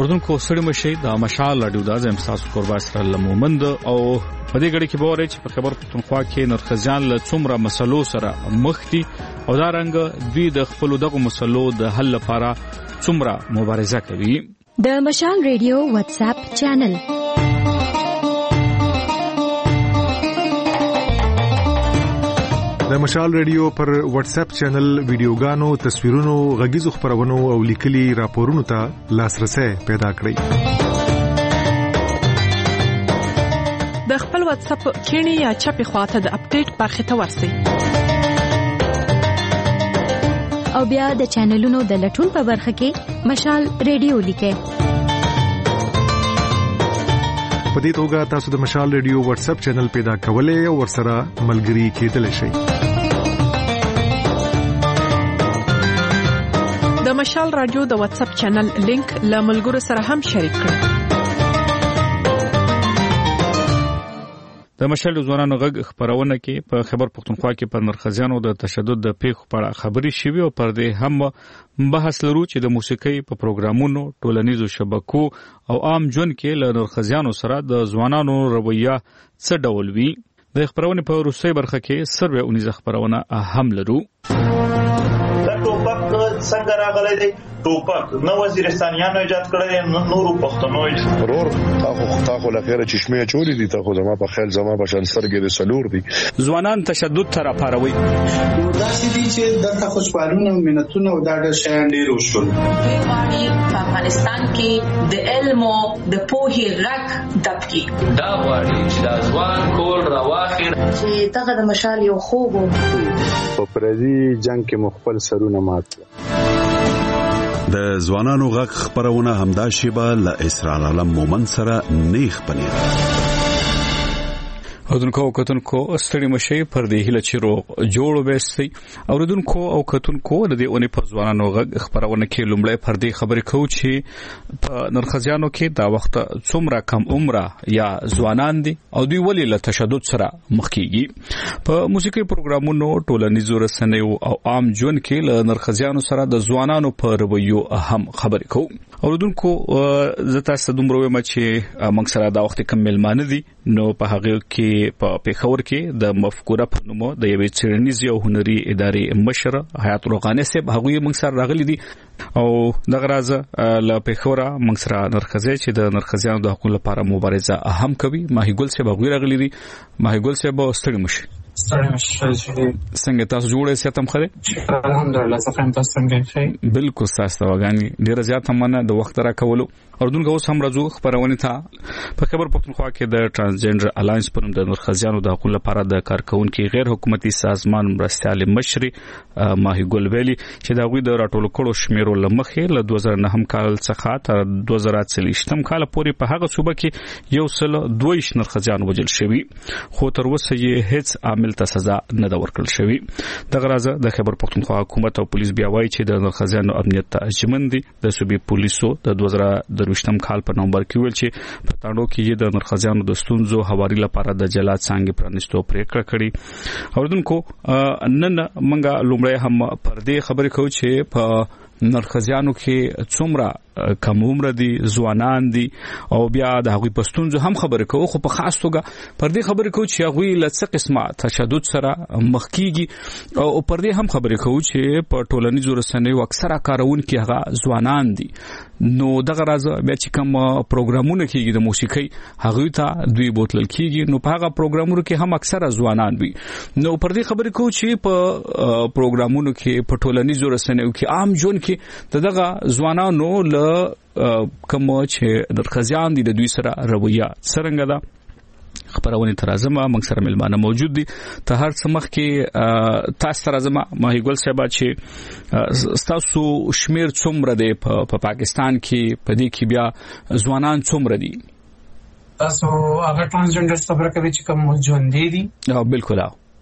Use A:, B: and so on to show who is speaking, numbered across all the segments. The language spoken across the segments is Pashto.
A: اوردونکو سړی مشي د مشال رادیو د ازم تاسو قربا سره لمومند او په دې غړي کې به ورې چې په خبر پښتونخوا کې نرخزیان له څومره مسلو سره مخ دي او دا رنګ دوی د خپل دغه مسلو د حل لپاره څومره مبارزه کوي.
B: د مشال رادیو واتس اپ چینل
C: د مشال رادیو پر واتس اپ چینل ویډیوګانو، تصویرونو، غږیزو خبرونو او لیکلي راپورونو ته لاسرسي پیدا کړئ.
D: د خپل واتس اپ کینی یا چپی خواته د اپډیټ برخه ته ورسئ
B: او بیا د چینلونو د لټون په برخه کې مشال رادیو لیکئ.
C: په دې توګه تاسو د مشال رادیو واتس اپ چینل پیدا کولای او ورسره ملګري کېدلی شئ.
D: د مشال رادیو د واتس اپ چینل لینک له ملګرو سره هم شریک کړئ.
A: د مشال ځوانانو غږ خبرونه کې په خبر پښتونخوا کې پر نرخزیانو د تشدد د پیښو په اړه خبري شوي او پر دې هم بحث لرو چې د موسیقۍ په پروګرامونو، ټولنیزو شبکو او عام ژوند کې له نرخزیانو سره د ځوانانو رویه څه ډول وي. د خبرونه په روسي برخه کې سروې 19 خبرونه هم لرو.
E: ټوپک څنګه راغلی دی؟ ټوپک نو وزیرستانیانو ایجاد کړی، نورو پښتنو
F: ورور تاخو لخيره چشمه چوری دي، تاخو زما په خیال زما په شان سرګې د سلور دي.
A: ځوانان تشدد تر پاروي
G: داسې دي چې د تخصصوالونو مینتونه او دا د شیان ډیر وشول.
H: په افغانستان کې د علم او د پوهې غږ دبکی
I: دا وایي چې د ځوان کول راواخیر
H: چې دغه د مشال یو خوب
J: په پردي جنگ کې مخبل سرونه مات.
K: د ځوانانو غږ خبرونه همدا شیبه له اسرار عالم مومن سره نیخ پنیر. اوردونکو ستړي مشي پر دې هله چیرو جوړ وبسي. اوردونکو او کتونکو د دې اونې په ځوانانو غږ خبرونه کې لومړی پر دې خبرې کوو چې په نرخزیانو کې دا وخت څومره کم عمره یا ځوانان دي او دوی ولې له تشدد سره مخ کیږي. په موسیقي پروګرامونو، ټولنیزو رسنیو او عام ژوند کې له نرخزیانو سره د ځوانانو په رویو هم خبرې کوو. اوردونکو زه تاسو دومره وایم چې موږ سره دا وخت کم ملمانه دي، نو په هغه کې په پیښور کې د مفکوره په نوم د یوې څېړنیزې او هنري ادارې مشر حیات روغاني صاحب هغه موږ سره راغلي دي او دغه راز له پیښور موږ سره نرخزی چې د نرخزیانو د حقوقو لپاره مبارزه اهم کوي ماهی ګل صاحب هغه راغلي دي. ماهی ګل صاحب ستړي مشي. څنګه تاسو جوړه ساتم خره؟
L: الحمدلله څنګه تاسو څنګه ښه؟
A: بالکل تاسو وګانی ډیر زیات مننه د وخت را کولو. اردوونکو اوس هم راځو خبرونه ته. په خبر پښتونخوا کې د ترانسجنډر الاینس په نوم د نرخزیانو د حقوقو لپاره د کارکونکو غیر حکومتي سازمان مرستيال مشري ماهی ګل ویلي چې دا غوي د راټولو کړو شمیرو لمخې له 2009 کال څخه تر 2023 کال پورې په هغه صوبه کې 122 نرخزیان وجل شوی، خو تر اوسه یې هیڅ عامل ته سزا نه دا ورکړل شوی. دغه راز د خبر پښتونخوا حکومت او پولیس بیا وایي چې د نرخزیانو امنیت ته اجمن دي. د صوبې پولیسو د 2023 کال په نومبر کې ویل چې په تاڼو کې د نرخزیانو د ستونزو حواري لپاره د جلات څنګه پرانستو پریکړه کړې. اوردونکو نن منګه لومړی هم پر دې خبرې کوو چې په نرخزیانو کې څومره کم عمر دي، ځوانان دي او بیا د هغوی پښتونځو هم خبرې کوو، خو په خاص توګه پر دې خبرې کوو چې هغوی له څه قسمه تشدد سره مخ کیږي او پر دې هم خبرې کوو چې په ټولنیزو رسنیو اکثره کارونکي هغه ځوانان دي. نو دغه راز بیا چې کوم پروګرامونه کیږي د موسیقۍ هغوی ته دوی بوتل کیږي، نو په هغه پروګرامونو کې هم اکثره ځوانان وي. نو پر دې خبرې کوو چې په پروګرامونو کې په ټولنیزو رسنیو کې عام ژوند کې دغه ځوانانو له کوم چې نرخزیان دي د دوی سره رویه څنګه ده. خبرونه ترازمه موږ سره ملمانه موجود دي. ته هر څه مخ کې تاسو ترازمه ماهی ګل صاحب چې تاسو شمیر څومره دی په پاکستان کې، په دې کې بیا ځوانان څومره دي؟
L: تاسو هغه ترانسجنډر خبره کوي چې کوم ژوند دي؟
A: بالکل.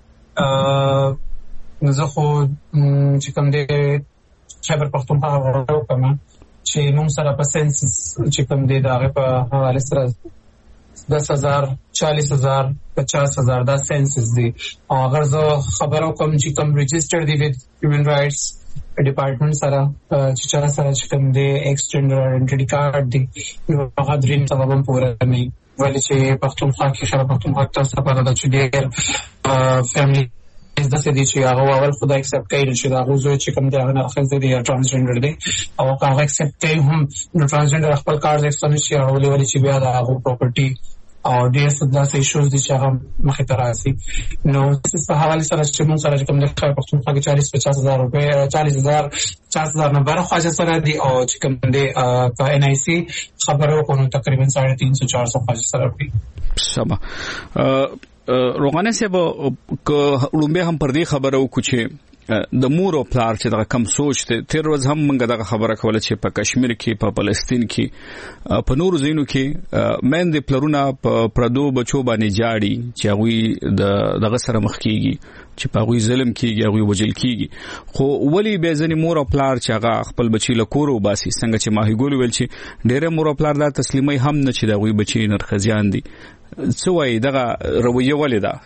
L: زه خو چې کوم دی خبر پښتونخوا غواړم کوم چې موږ سره په سنسس چې کوم دی دا په حواله سره 10,000 40,000 50,000 دا سنسس دی. او اگر زه خبرو کوم چې کوم ريجستر دی وذ هیومن رائټس ډپارټمنټ سره چې چا سره چې کوم دی ایکسټینډر آیډنټیټي کارت دی نو هغه دریم سبب هم پوره نه ولې چې پښتونخوا کې خبره پښتونخوا تاسو په اړه چې ډېر فیملی از د سدي چې هغه اول خدای اکسپټ کوي چې دا غوځوي چې کوم دی هغه نه خلک دی ترانسجنډر دی او هغه اکسپټ کوي هم نو ترانسجنډر خپل کارت ایکسټنډ شي او ولې چې بیا دا هغه پراپرټي او ډېر څه داسې ایشوز دي چې هغه مخې ته راځي. نو په حواله سره چې موږ سره کوم د پښتونخوا کې 40-50,000 روپۍ 40,000 نه بره خواجه سره دي او چې کوم دی په ان آی سی خبرو کوو تقریبا 350-400 خواجه سره دي.
A: سما روغانه سه به لومبه هم پر دې خبره وکړو چې د مور او پلار چې دا کم سوچ ته تیر ورځ هم موږ دا خبره کوله چې په کشمیر کې په فلسطین کې په نور ځینو کې مېند پلرونه په پردو بچو باندې جاړي چې هغه دغه سره مخ کیږي چې په هغه ظلم کیږي هغه وجل کیږي خو ولی به ځنی مور او پلار چې هغه خپل بچی له کور او باسي څنګه چې ماهی ګول ویل چې ډېر مور او پلار دا تسلیمي هم نه چې دا غوي بچی نرخزیان دي څه وایي دغه رویه ولې ده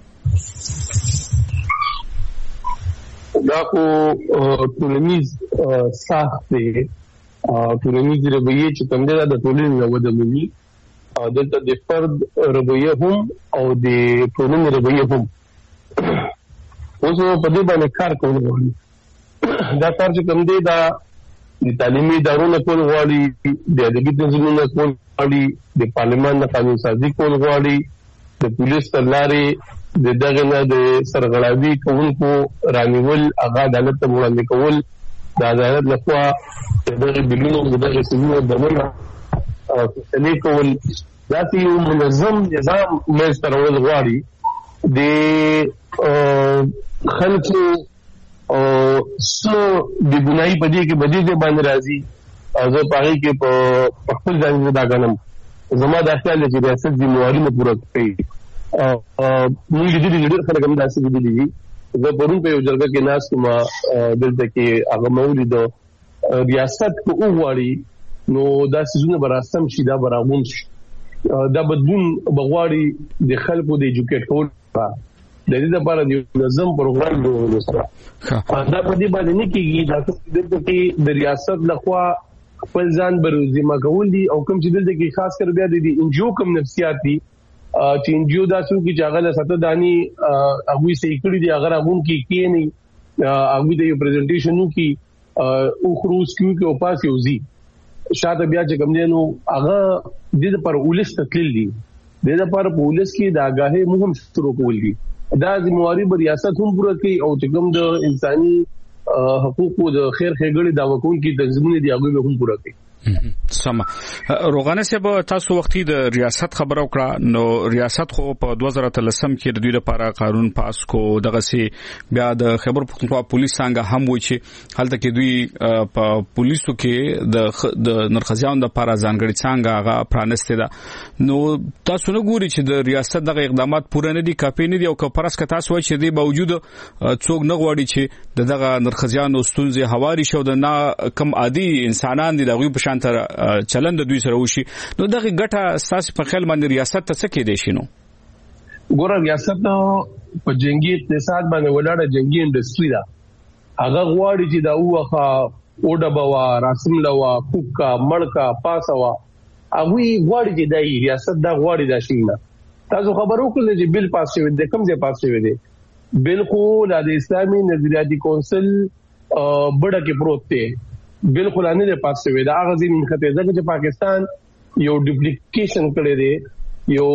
M: دا کو ټولنیز ساخت دی ټولنیز رویه چې کوم دی د ټولنې نو ودلې دلته د فرد رویه هم او د ټولنې رویه هم اوس په دې باندې کار کوي دا کار چې کوم دی دا د تعلیمي ادارو کول غواړي د ادبي تنظیمونو کول غواړي د پارلمان د قانون سازي کول غواړي د پولیس لارې د دغه نه د سرغړاوي کوونکو رانیول هغه عدالت ته وړاندې کول د عدالت لخوا دغه بلونو دغه سیمو دمنه فیصله کول ذاتي منظم نظام مسترول غواړي د خلکو سو د بنای په دې کې بدیجه باندې راځي زه پاره کې په خپل ځای دا غنم زما د خیال چې ریاست د موارد پوره کوي موږ دې ډېر خلک هم داسې دي زه پرون په یو جرګه کې ناس ما دلته کې هغه مولید ریاست کو وغواړي نو دا سيزونه براسم شي دا براغون شي دا بدون بغواړي د خلکو د ایجوکیټ کول د دې لپاره د نظم پروګرام جوړول سره دا په دې باندې نه کیږي دا چې د ریاست لخوا خپل ځان بروزیما کول دي او کوم چې دلته کې خاص کر بیا د انجیو کوم نفسیاتي چې انجیو داسو کې جاغله ساته دانی هغه سې کړی دی اگر هغه کې کېنی هغه د یو پریزنټیشنو کې او خروج کې او پاس یوزي شاته بیا چې کوم دی نو هغه د پر ولس تکلیل دي د پر پولیس کې د آگاهي مهم شروع کول دي دا د موارد ریاست هم پوره کوي او چې کوم د انساني حقوقو د خیر خېګړې دا وکول کې تنظیمونه دی هغه هم پوره کوي.
A: سم روغانه صاحب تاسو وختي د ریاست خبر او کړه نو ریاست خو په 2013 کې د دوی لپاره قانون پاس کو دغه سي بیا د خبر پختونخوا پولیس څنګه هم وای چې حالت کې دوی په پولیسو کې د نرخزیان د لپاره ځانګړي څنګه هغه پرانسته ده نو تاسو نه ګوري چې د ریاست دغه اقدامات پوره نه دي کافي نه دي او که پرس که تاسو وای چې د باوجود څوک نه غواړي چې دغه نرخزیان ستونزې هواري شو د نه کم عادي انسانان دي دغه په شان تر چلند دوی سره وشي نو دغه ګټه اساس په خیال باندې ریاست ته څه کې دي شنو
M: ګور ریاست په جنگي اقتصاد باندې ولاړه جنگي انډستری دا هغه غواړي چې دا وخه اوډبوا راسملوا کوکا مړکا پاسوا هغه غواړي چې دا ریاست دا غواړي دا شینه تاسو خبرو کولې چې بل پاس شوی دی کوم ځای پاس شوی دی بالکل د اسلامي نظریاتي کونسل بڑا کې پروت دی بالکل نه ده پاس شوی دا هغه ځین خطه ده چې پاکستان یو ډوپلیکیشن کړی دی یو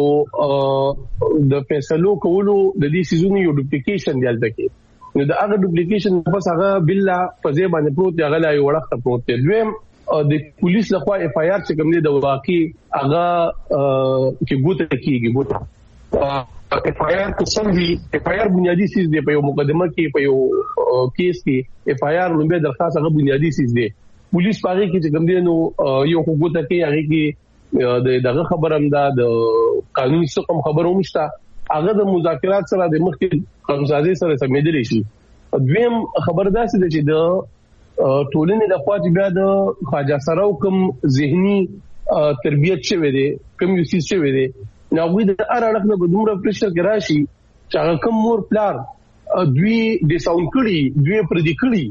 M: د فیصلو کولو د دې سيزونو یو ډوپلیکیشن دی دلته کې نو دا هغه ډوپلیکیشن پس هغه بل په ځای باندې پروت دی هغه لا یو وړخته پروت دی دویم د پولیس لخوا اف آی آر چې کوم دی د واقعي هغه کې ګوته کیږي ګوته اف آی آر کو سمجي اف آی آر بنیادی چیز دی په یو مقدمه کې په یو کیس کې اف آی آر لومبه درخواست هغه بنیادی چیز دی پولیس پاره کې چې کوم دی نو یو حقوقته کې هغه کې دغه خبرم دا د قانوني څخه خبرو مشته هغه د مذاکرات سره د مخکې قانونسازي سره سمېدل شي دویم خبرداسي د چې د ټولنې د خواج بیا د خواجه سره کوم ذهني تربيت شوی دی کوم یو څه شوی دی نو وې د اړه نه بدومره پرشر کې راشي چې هغه کوم مور پلار دوی د ساوند کړي دوی پر دې کړي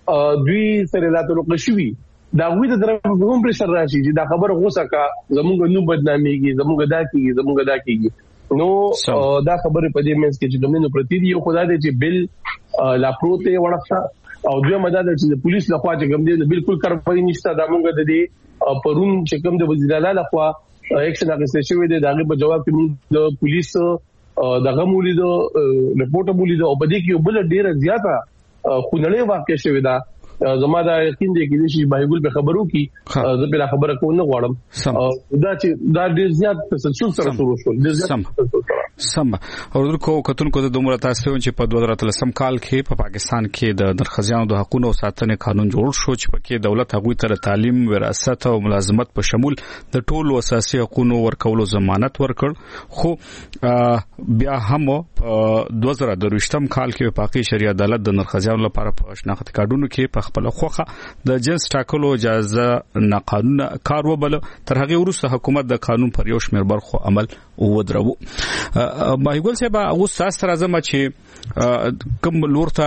M: دوی سره لا تعلق شوي دا وی د طرف هم پرشر راشي چې دا خبره غوسه کا زمونږ نو بدناميږي زمونږ دا کیږي نو دا خبره په دې منځ کې چې دومره پرتی دی خدای دې چې بل لا پروته ورخه او دوی مدد چې د پولیس لخوا چې کوم دی بالکل کارپای نشته دا مونږ د دې پرون چې کوم د وزیر اعلی لخوا اکشن اخیستل شوی دی داغه په جواب کې د پولیس دغه مولید رپورټ مولید او په دې کې بل ډیره زیاته خونړې واقع شوی دا زما دا یقین دی چې بایګل به خبرو کی زه به خبره کوم نه غواړم دا چې دا ډیر زیات تسلسل سره شروع شو
A: سم اردو کو کتونکو د دومره تاسو چې په 2013 کال کې په پاکستان کې د نرخزیانو د حقوقو او ساتنې قانون جوړ شو چې پکې دولت هغوی ته تعلیم وراثت او ملازمت په شمول د ټولو اساسي حقوقو ورکولو ضمانت ورکړ خو بیا هم په 2023 کال کې په شریعت عدالت د نرخزیانو لپاره په شناخت کارډونو کې په خپل خوخه د جنس ټاکلو اجازه نه قانون کار وبل تر هغه وروسته حکومت د قانون پر یو شمېر برخو عمل ودرو ماهیګل صاحب اوس تاسو راځم چې کوم لورته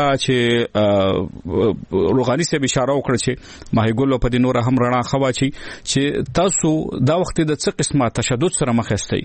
A: چې روغاني صاحب اشاره وکړه چې ماهیګل په دې نور هم رڼا خوا چې تاسو دا وخت د څه قسمه تشدد سره مخ یاستئ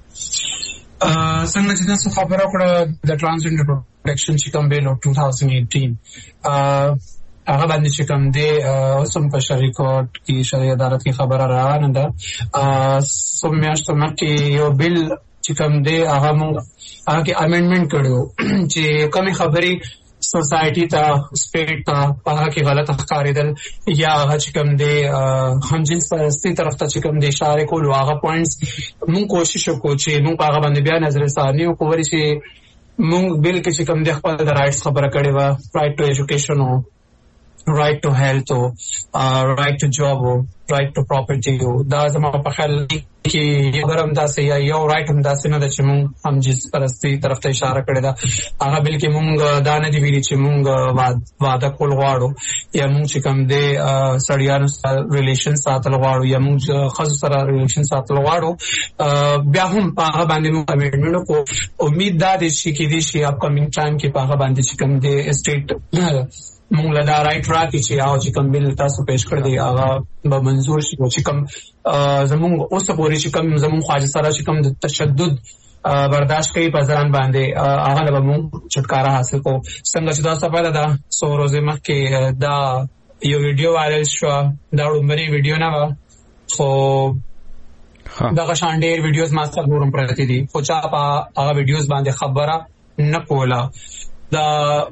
L: څنګه چې تاسو خبرو کړه د ټرانسجنډر پروټیکشن چې کوم بیل 2018 هغه باندې چې کوم دی سم په شریعت کورټ کې شریعت عدالت کې خبره روانه ده سم میاشتو مکه یو بیل چې کوم دی هغه کې امندمنت کړو چې کومه خبرې سوسایټي ته سپیټ ته په هغه کې غلط ښکارېدل یا هغه چې کوم دی همجنس پرستی طرف ته چې کوم دی اشاره کول هغه پوینټس مونږ کوشش وکړو چې مونږ هغه باندې بیا نظر ثاني او کووري چې مونږ بل کې چې کوم دی خپل د رائټس خبره کړې و رائټ ټو ایجوکیشن او right to health or right to job or right to property دا زموږ په خیال کې ګرم داسې یا یو رائټ هم داسې نه ده چې مونږ هم جنس پرستی طرف ته اشاره کړې ده هغه بلکې مونږ دا نه دی ویلي چې مونږ واده کول غواړو یا مونږ چې کوم دی سړیانو سره ریلیشن ساتل غواړو یا مونږ ښځو سره ریلیشن ساتل غواړو بیا هم په هغه باندې مونږ امندمنټ وکړو امید دا دی چې کېدای شي اپکمینګ ټایم کې په هغه باندې چې کوم دی اسټیټ مونږ له دا رائټ راکې چې هغه چې کوم بل تاسو پېښ کړی دی هغه به منظور شي چې کوم زمونږ اوس پورې چې کوم زمونږ خواجه سره چې کوم تشدد برداشت کوي په ځان باندې هغه له مونږ چھٹکارا حاصل کو څنګه چې تاسو په دا سو ورځې مخکې دا یو ویډیو وایرل شو دا وړاندې ویډیو نه و خو دا شان ډېر ویډیوز ما سره نورم پراته دي خو چا په هغه ویډیوز باندې خبره نه کوله دا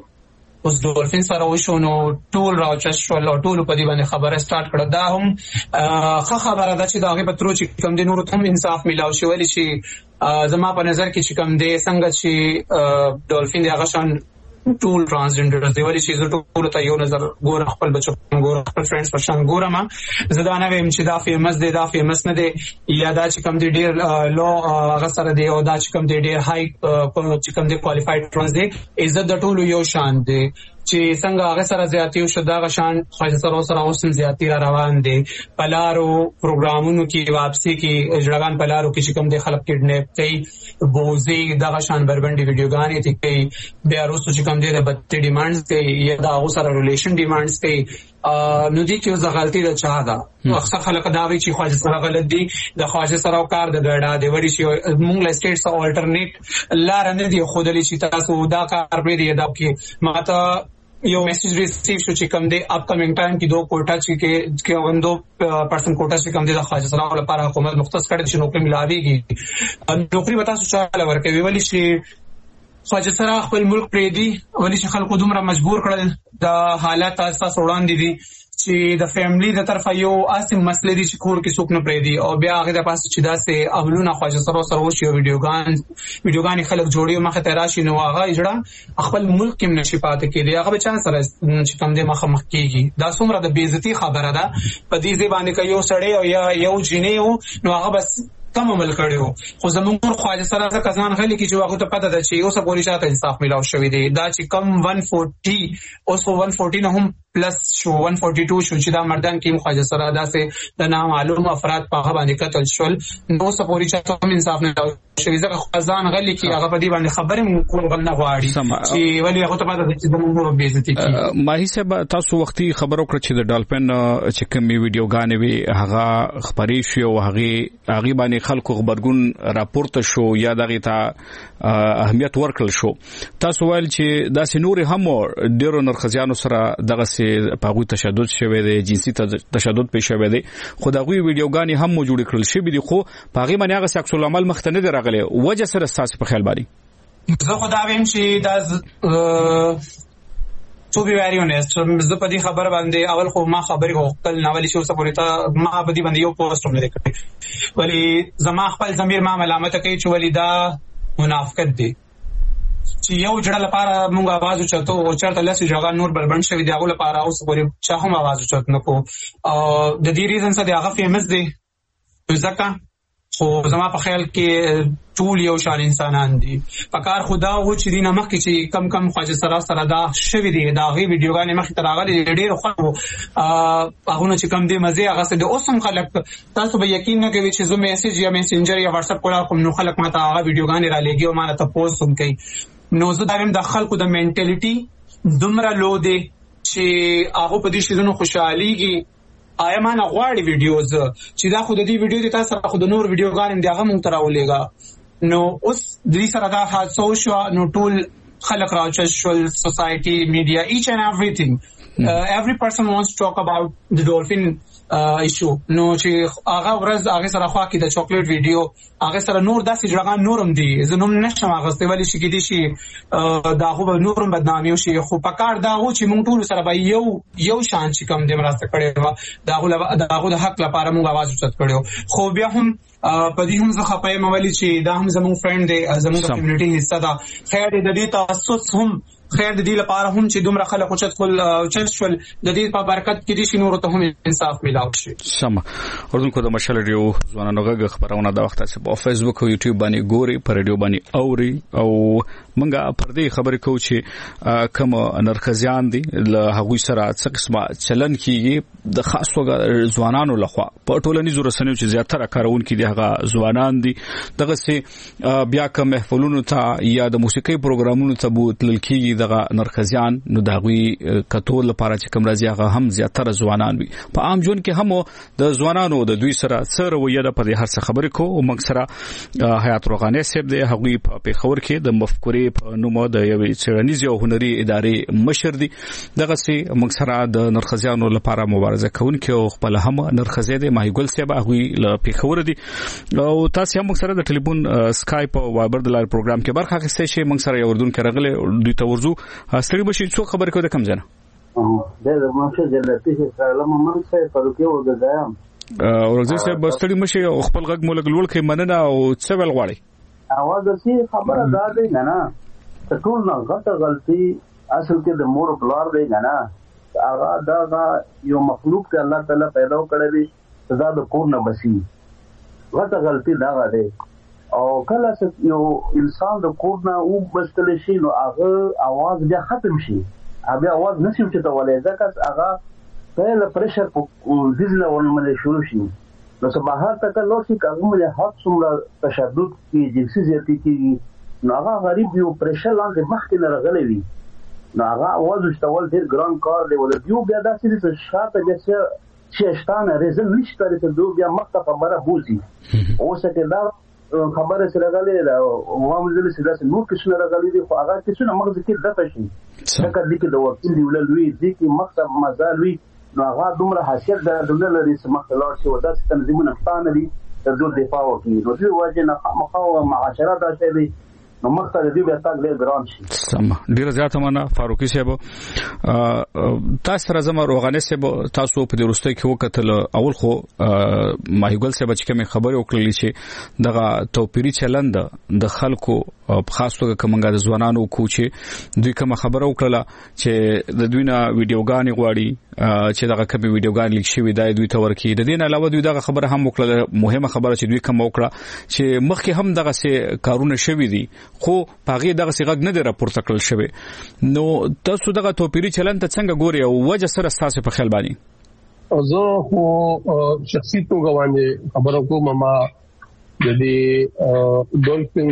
L: اوس ډولفین سره وشو نو ټول راوچش شو او ټول په دې باندې خبره سٹارټ کړه دا هم ښه خبره ده چې دا هغه پترو چې کوم دي نور ته انصاف ملاو شي ولی چې زما په نظر کې چې کوم دي څنګه چې ډولفین دی هغه شان ټول ترانسجنډر دی ولی چې ټول ته یو نظر ګور خپل بچو ګور خپل فرندز په شان ګورم زه دا نه ویم چې دا فیمس دی دا فیمس نه دی یا دا چې کوم دی ډیر لو هغه سره دی او دا چې کوم دی ډیر های چې کوم دی کوالیفاید ترانس دی عزت د ټولو یو شان دی چې څنګه هغه سره زیاتی او شدا غشان خاصه سره اوسم زیاتی را روان دي پلارو پروګرامونو کې واپسی کې اجرغان پلارو کې چې کوم د خلک کډنیپ کوي بوزي د غشان بربندي ویډیوګانې ته کوي بیا وروسته چې کوم د بد ډیمانډز کوي یا د هغه سره ریلیشن ډیمانډز کوي نو دي کې زه غلطي ده چا ده اکثر خلک دا وی چې خواجه سره غلط دي د خواجه سره کار د ګډا دی وړي چې مونږ له سټیټ سره الټرنیټ لار نه دی خو د لې چې تاسو دا کار پرې دی دا کې ماته یو میسج ریسیو شو چې کوم دی اپکمینګ ټایم کې 2 کوټا چې 2% کوټا چې کوم دی د خواجه سره لپاره حکومت مختص کړي چې نوکری ملاويږي نوکری وتا سوچاله ورکوي ولی چې خواجه سره خپل ملک پرې دی ولی چې خلکو دومره مجبور کړل د حالات اساس وړاندې دي چې د فیملی د طرفه یو اسیم مسلې دي چې کور کې څوک نه پرې دي او بیا هغه د پاسه چې داسې اولونه خواجه سره وشي ویډیوګان خلک جوړي مخه ته راشي نو هغه اجړه خپل ملک کې نشي پاتې کېدی هغه به چا سره چې کوم دې مخ کېږي دا څومره د بیزتی خبره ده په دې ځبانه کې یو سړی او یا یو جنې نو هغه بس کم عمل کړو خو زموږ خواجه سره ځکه ځان غلي کې چې هغه ته پته ده چې اوس پولیس ته انصاف ملاو شوی دی دا چې کم 140 اوس 140 نه هم پلس شو 142 شو چې دا مردان کې خواجه سره داسې د نامعلوم افراد په هغه باندې قتل شول نو اوس پولیس ته هم انصاف نه شوی ځکه ځان غلي کې هغه په دې باندې خبرې مونږ کول غل نه غواړي چې ولی هغه ته پاتې چې موږ به عزت کوي.
A: ماهي صاحب تاسو وختي خبرو کړ چې د ډالفین چې کومې ویډیوګانې وي هغه خبرې شو او هغه باندې خلکو خبرګون راپورته شو یا دغه ته اهمیت ورکړل شو. تاسو ویل چې دا سينوري هم ډیرو نرخزیانو سره دغه سي پاغوي تشدد شوی دی جنسي تشدد پېښ شوی دی خو دغه ویډیوګانې هم موجود کړل شي دي خو پاغي باندې هغه عکس العمل مخته نه راغلی وجه سره تاسو په خیال باندې
L: زه خو دا ویم چې دا to be very honest زه په دې خبر باندې اول خو ما خبرې وکړل نو ولې شو سپورتا ما په دې باندې یو پوسټ هم نه کړی ولی زما خپل ضمیر ما ملامت کوي چې ولی دا منافقت دی چې یو جړه لپاره موږ आवाज وچتو او چرته لسی جګه نور بلبند شوی دی هغه لپاره اوس پورې چا هم आवाज وچت نه کو د دې ریزن څخه هغه فیمس دی ځکه خو زما په خیال کې ټول یو شان انسانان دي پکار خدا و چې دینه مخ کې چې کم خواجه سره دا شوی دی دا غي ویډیوګانې مخ ته راغلي ډېر خو هغه چې کم دی مزه هغه څه د اوسم خلک تاسو به یقین نه کوي چې زه میسج یا میسنجر یا واتس اپ کوم نو خلک ماته هغه ویډیوګانې را لګي او ما ته پوسټ هم کوي نو زه دا ویم د خلکو د منټالیټي دومره لو دی چې هغه په دې شیزونو خوشحاليږي آیا ما نه غواړي ویډیوز چې دا خو د دې ویډیو د تاسو خو د نور ویډیوګان دی هغه مونږ تراولېګا نو اوس د دې سره دا حادثه شو نو ټول خلک راوچل سوسايټي میډیا each and everything every person wants to talk about the dolphin issue نو چې هغه ورځ هغه سره خوا کې د چاکلیټ ویډیو هغه سره نور داسې جوړغان نورم دی زه نوم نشم هغه ستوالي شي کې دي شي دا خو نورم بدنامي شي خو پکار دا و چې مونږ ټول سره به یو شان چې کم دې مرسته کړي دا خو د حق لپاره مونږ आवाज وچت کړو خو بیا هم په دې هم زه خپای مولي چې دا هم زموږ فرند دی زموږ کمیونټي حصہ ده خیر د دې تاسو هم خیر د دې لپاره هم چې دومره خلک اوچت کول چل د دې په برکت کې دي چې نور ته هم انصاف ملاو شي.
A: سم اردوونکو د مشال ریډیو ځوانانو غږ خبرونه د وخت څخه په فیسبوک او یوټیوب باندې ګوري پر ریډیو باندې اوري او منګه پر دې خبرې کوو چې کوم نرخزیان دي له هغوی سره څه قسمه چلن کیږي د خاص توګه ځوانانو لخوا په ټولنیزو رسنیو چې زیاتره کارونکي دي هغه ځوانان دي دغه سي بیا کوم محفلونو ته یا د موسیقي پروګرامونو ته بوتل کیږي دغه نرخزیان نو دغوی کتول لپاره چې کوم راځي هغه هم زیاتره ځوانان وي په عام ژوند کې هم د ځوانانو د دوی سره سره ویه د په هر څه خبرې کو او موږ سره حیات روغاني صاحب دی هغوی په پیښور کې د مفکورې په نوم د یوې څېړنیزې او هنري ادارې مشر دي دغه سي موږ سره د نرخزیانو لپاره مبارزه کوونکي او خپل هم نرخزی دی ماهي ګل صاحب هغوی له پیښور دي او تاسو هم موږ سره د ټلیفون سکایپ او وایبر د لارې پروګرام کې برخه اخیستئ شئ موږ سره یو اردوونکی راغلی دوی ته ورځو ستړي بشي څو خبرې کوي د کم ځنه
N: د ماشه جلتی سره ممن څه پروګه وګدایم
A: ورځي صاحب ستړي مشي او خپل غږ مولګ لول کې مننه او څه ول غواړي
N: اواز سي خبره دا دی نه ټول نه غلطه غلطي اصل کې د مور بلار دی نه هغه دا یو مخلوق ته الله تعالی پیدا کړی دی سزا د کور نه بسي غلطه غلطي دا دی او کله چې یو انسان د کور نه او بستل شي نو هغه आवाज بیا ختم شي هغه आवाज نشي چې ولې ځکه هغه په پريشر په ځله ورنمل شروع شي نو سبا تک لو شي کوم له حق څومره تشدد کی جنسي زیاتی کی نو هغه غریب یو پريشر لاندې مخکې نه راغلی وي نو هغه आवाज وشتول ډیر ګران کار دی ولې یو بیا داسې چې شاته بیا چې شتانه رزل نشته چې دوی بیا مخته په بره بوزي اوسه کې دا خبره سره غلې او موږ سره نور کښنه راغلي دي خو هغه کښنه مغز کې دته شي څنګه دې کې د وکیل دی ولوي دې کې مقصد مزالوي نو هغه دومره حیثیت د لري چې مخلوق شي ودا تنظیمونه ستانه دي د دوی دفاع کوي نو دوی واجب نه مخاو معاشره دا شي دي نو مخته دې بیا تاګ ډېر ګران شي
A: سم ډیر زیاته مننه فاروقي صاحب تاسو سره زما روغاني صاحب تاسو په دې وروسته کې وکتل اول خو ماهي ګل صاحب چې کوم خبرې وکړلې چې دغه توپیری چلند د خلکو په خاص توګه کومه د ځوانانو کوچې دوی کوم خبره وکړه چې د دوی نه ویډیوګانې غواړي چې دغه کوم ویډیوګان لیک شوی دی دوی ته ورکی د دې نه علاوه دوی دغه خبره هم وکړه مهمه خبره چې دوی کوم وکړه چې مخکې هم دغه څه کارونه شوی دي خو پاغي دغه څنګه نه دی راپورته کړل شوی نو تاسو دغه توپیری چلند ته څنګه ګوري او وجه سره تاسو په خیال باندې
M: زه خو شخصي توګه باندې خبرو کوم ما د دې ډولفین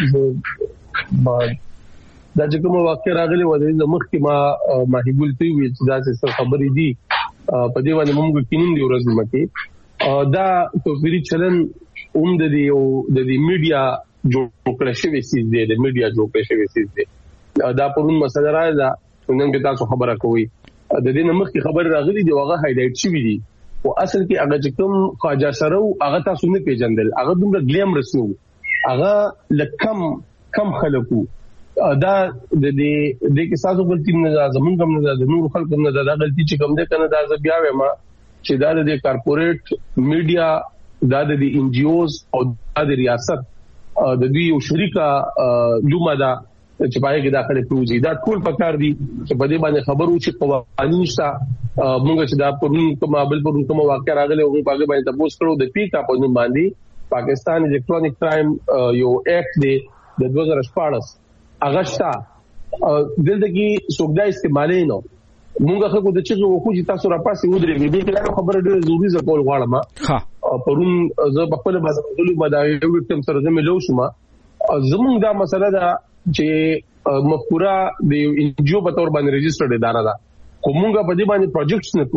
M: دا چې کوم واقع راغلی و د مخکې ما ماهیګل ته ویل چې دا څه خبرې دي په دې باندې موږ کینوم دی ورځ مکه دا توپیری چلن د دې میډیا جوړ کړی شوی سیس دی د میډیا جوړ کړی شوی سیس دی دا پرون مسله راځه نن کې تاسو خبره کوي د دې مخکې خبر راغلی دی هغه هایلایټ شوی دی او اصل کې هغه چې کوم خواجه سره هغه تاسو نه پیژندل هغه دومره ګلیمرس نو هغه لکم خلکو دا د دې کې تاسو غلطي نه زمونږ هم نه د نور خلکو نه دا غلطي چې کوم ده کنه دا ز بیا وایم چې دا د کارپوریټ میډیا دا د ان جی اوز او د ریاست د دوی یو شریکه لومه دا چې پای کې داخله پروژې دا ټول پکار دي چې په دې باندې خبرو چې قوانین شته موږ چې دا پرون کوم واقع راغلی او په هغه باندې تاسو کړو د پیکا په نوم باندې پاکستان الکترونیک کرائم یو اکټ دی د 2014 اگستا دلته کې سوګدا استعمالې نو موږ خو د چېغو خو چې تاسو را پاسې ودرېږئ دې کې خبره ډېره ضروري زه کول غواړم ها پرون زه په خپل باندې بدایي وکټم سره زموږ لو شوم زموږ دا مسله ده چې مفکوره د ان جی او په تور باندې ريجسترډ اداره ده کومه په دې باندې پروجیکټس نه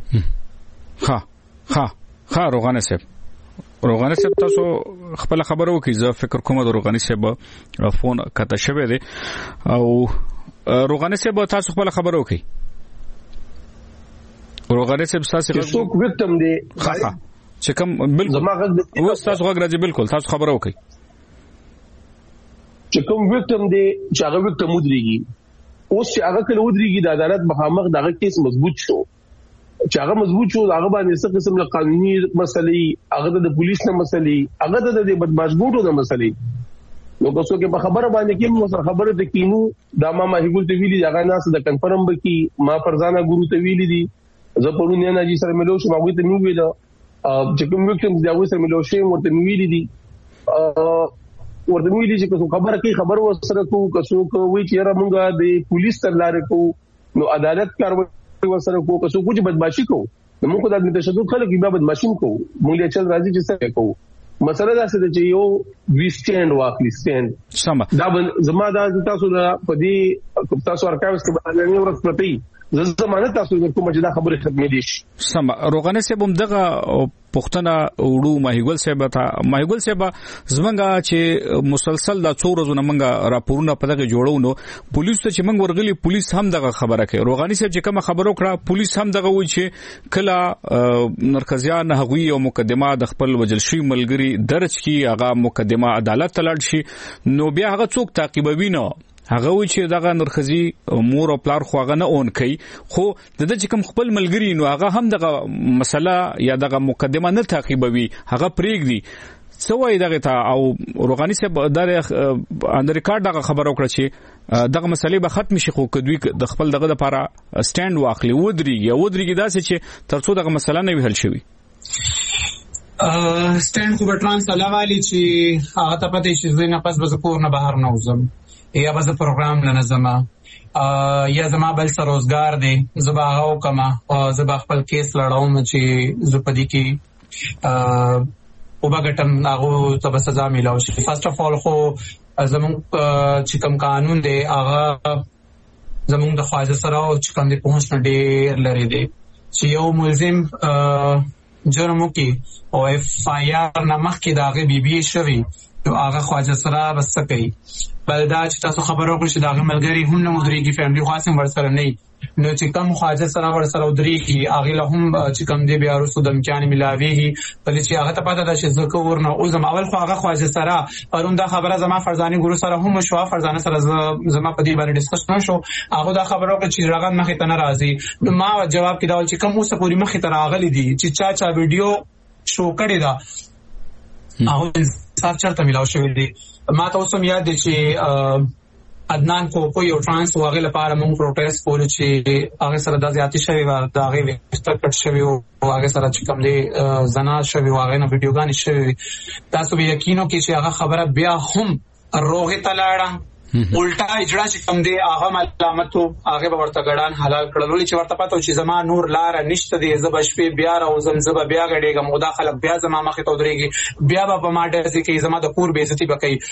M: کوو
A: ها روغانه صاحب تاسو خپل خبرو کې زه فکر کوم د روغانه صاحب فون کته شوی دی او روغانه صاحب تاسو خپل خبرو کې روغانه صاحب تاسو
M: څوک وکټم دی
A: چې کوم بالکل و تاسو غوږ راځي بالکل تاسو خبرو کې
M: چې کوم وکټم دی چې هغه وکټم ودرېږي اوس چې هغه کله ودرېږي د عدالت مخامخ دغه کیس مضبوط شو چې هغه مضبوط شو هغه باندې څه قسم له قانوني مسلې هغه د پولیس نه مسلې هغه د بدمعشبوټو د مسلې نو تاسو کې په خبره باندې کې مو سره خبره د کینو دا ما هیګول ته ویلي هغه ناس د کنفرم بکی ما فرزانه ګورو ته ویلي دي زه پرون نه جی سره ملو شو هغه ته نو ویل چې کوم وکټم دا وسره ملو شي ورته ویلي دي ورته ویلي چې خبره کوي خبر وسره کو کسو کوي چې را مونږه د پولیس تر لارې کو نو عدالت کاروي وسره کو کسو کوم بدمعشي کو نو موږ د تشدد خلک بیا بدمعشي کو موږ یې چل راځي چې څه کو مسله دا څه چې یو وی سټاند واخلي سټاند
A: سم
M: دا زما دا تاسو په دې تاسو ارکاوس کې باندې ورځ پرتی زمانه تاسو کوم چې دا خبره ختمې دي
A: سم روغانه صاحب هم دغه پښتنه وړو ماهیګل صاحب ته ماهیګل صاحب زمونږه چې مسلسل دا څو ورځې نمنګ راپورونه په دغه جوړو نو پولیس ته چې موږ ورغلي پولیس هم دغه خبره کوي روغاني صاحب چې کوم خبرو کړه پولیس هم دغه وایي چې کله مرکزیان هغوی او مقدمه د خپل وجل شي ملګری درج کی هغه مقدمه عدالت ته لاړ شي نو بیا هغه څوک تعقیبوي نو هغه و چې دغه نرخزي مور او پلار خو هغه نه اون کوي خو د دې کوم خپل ملګری نو هغه هم دغه مسله یا دغه مقدمه نه تعقیبوي هغه پریږدي سوای دغه ته او روغاني صاحب د ریکارډ دغه خبرو کړ چې دغه مسلې به ختم شي خو کدوې د خپل دغه لپاره سټاند واخلي ودرېږي داسې چې ترڅو دغه مسله نه ویل شي
L: سټاند خو بټرانس علاوه چې هغه ته پته شي زه نه پس بزکور نه بهر نه وزم یا به پروګرام لنظم یا زما بل سروزګار دی زبا هاو کما زبا خپل کیس لړاوم چې زپدی کې او بغټم هغه ته سزا ملو شي فرست اف اول خو زمون چې کوم قانون دی هغه زمون د خواجه سره او چې کوم دی پوهنځ نه ډېر لري دی چې یو ملزم جرم کې او اف آی آر نامخ کې داغه بی بی شوی نو هغه خواجه سره بس کوي بل دا چې تاسو خبرو کړئ چې داغه ملګری هم نه مدريږي فیملی خاصم ورسره نه نو چې کم خواجه سره ورسره ودرېږي هغه له هم چې کم دی بیا رسو د امکان ملاويږي بل چې هغه ته پته ده چې زکه ورنه او زم اول خو هغه خواجه سره پرون دا خبره زما فرزانه ګورو سره هم شو فرزانه سره زما په دې باندې ډیسکشن شو هغه دا خبرو کې چې راغان مخې ته ناراضي نو ما جواب کې دا چې کوم اوسه پوری مخې ته راغلي دي چې چا ویډیو شو کړی دا هغه صاحب چرته ملاو شوی دی ما ته اوس هم یاد دي چې عدنان کو یو ترانس واغې لپاره موږ پروټیست کول چې هغه سره د زیاتی شوی و دا هغه وستر کټ شوی او هغه سره چې کوم دی زنا شوی واغې نه ویډیوګان شوی تاسو به یقینو کې چې هغه خبره بیا هم روغه تلاړه الټا اجرا چې کوم دی هغه ملامتو هغه ورته ګډان حلال کړل چې ورته پاتو چې زما نور لار نشته دی زب شپې بیا راوزم زب بیا غړېګم خدا خلک بیا زما مخه ته درېږي بیا په ما ډېر کې زما د کور بیزتی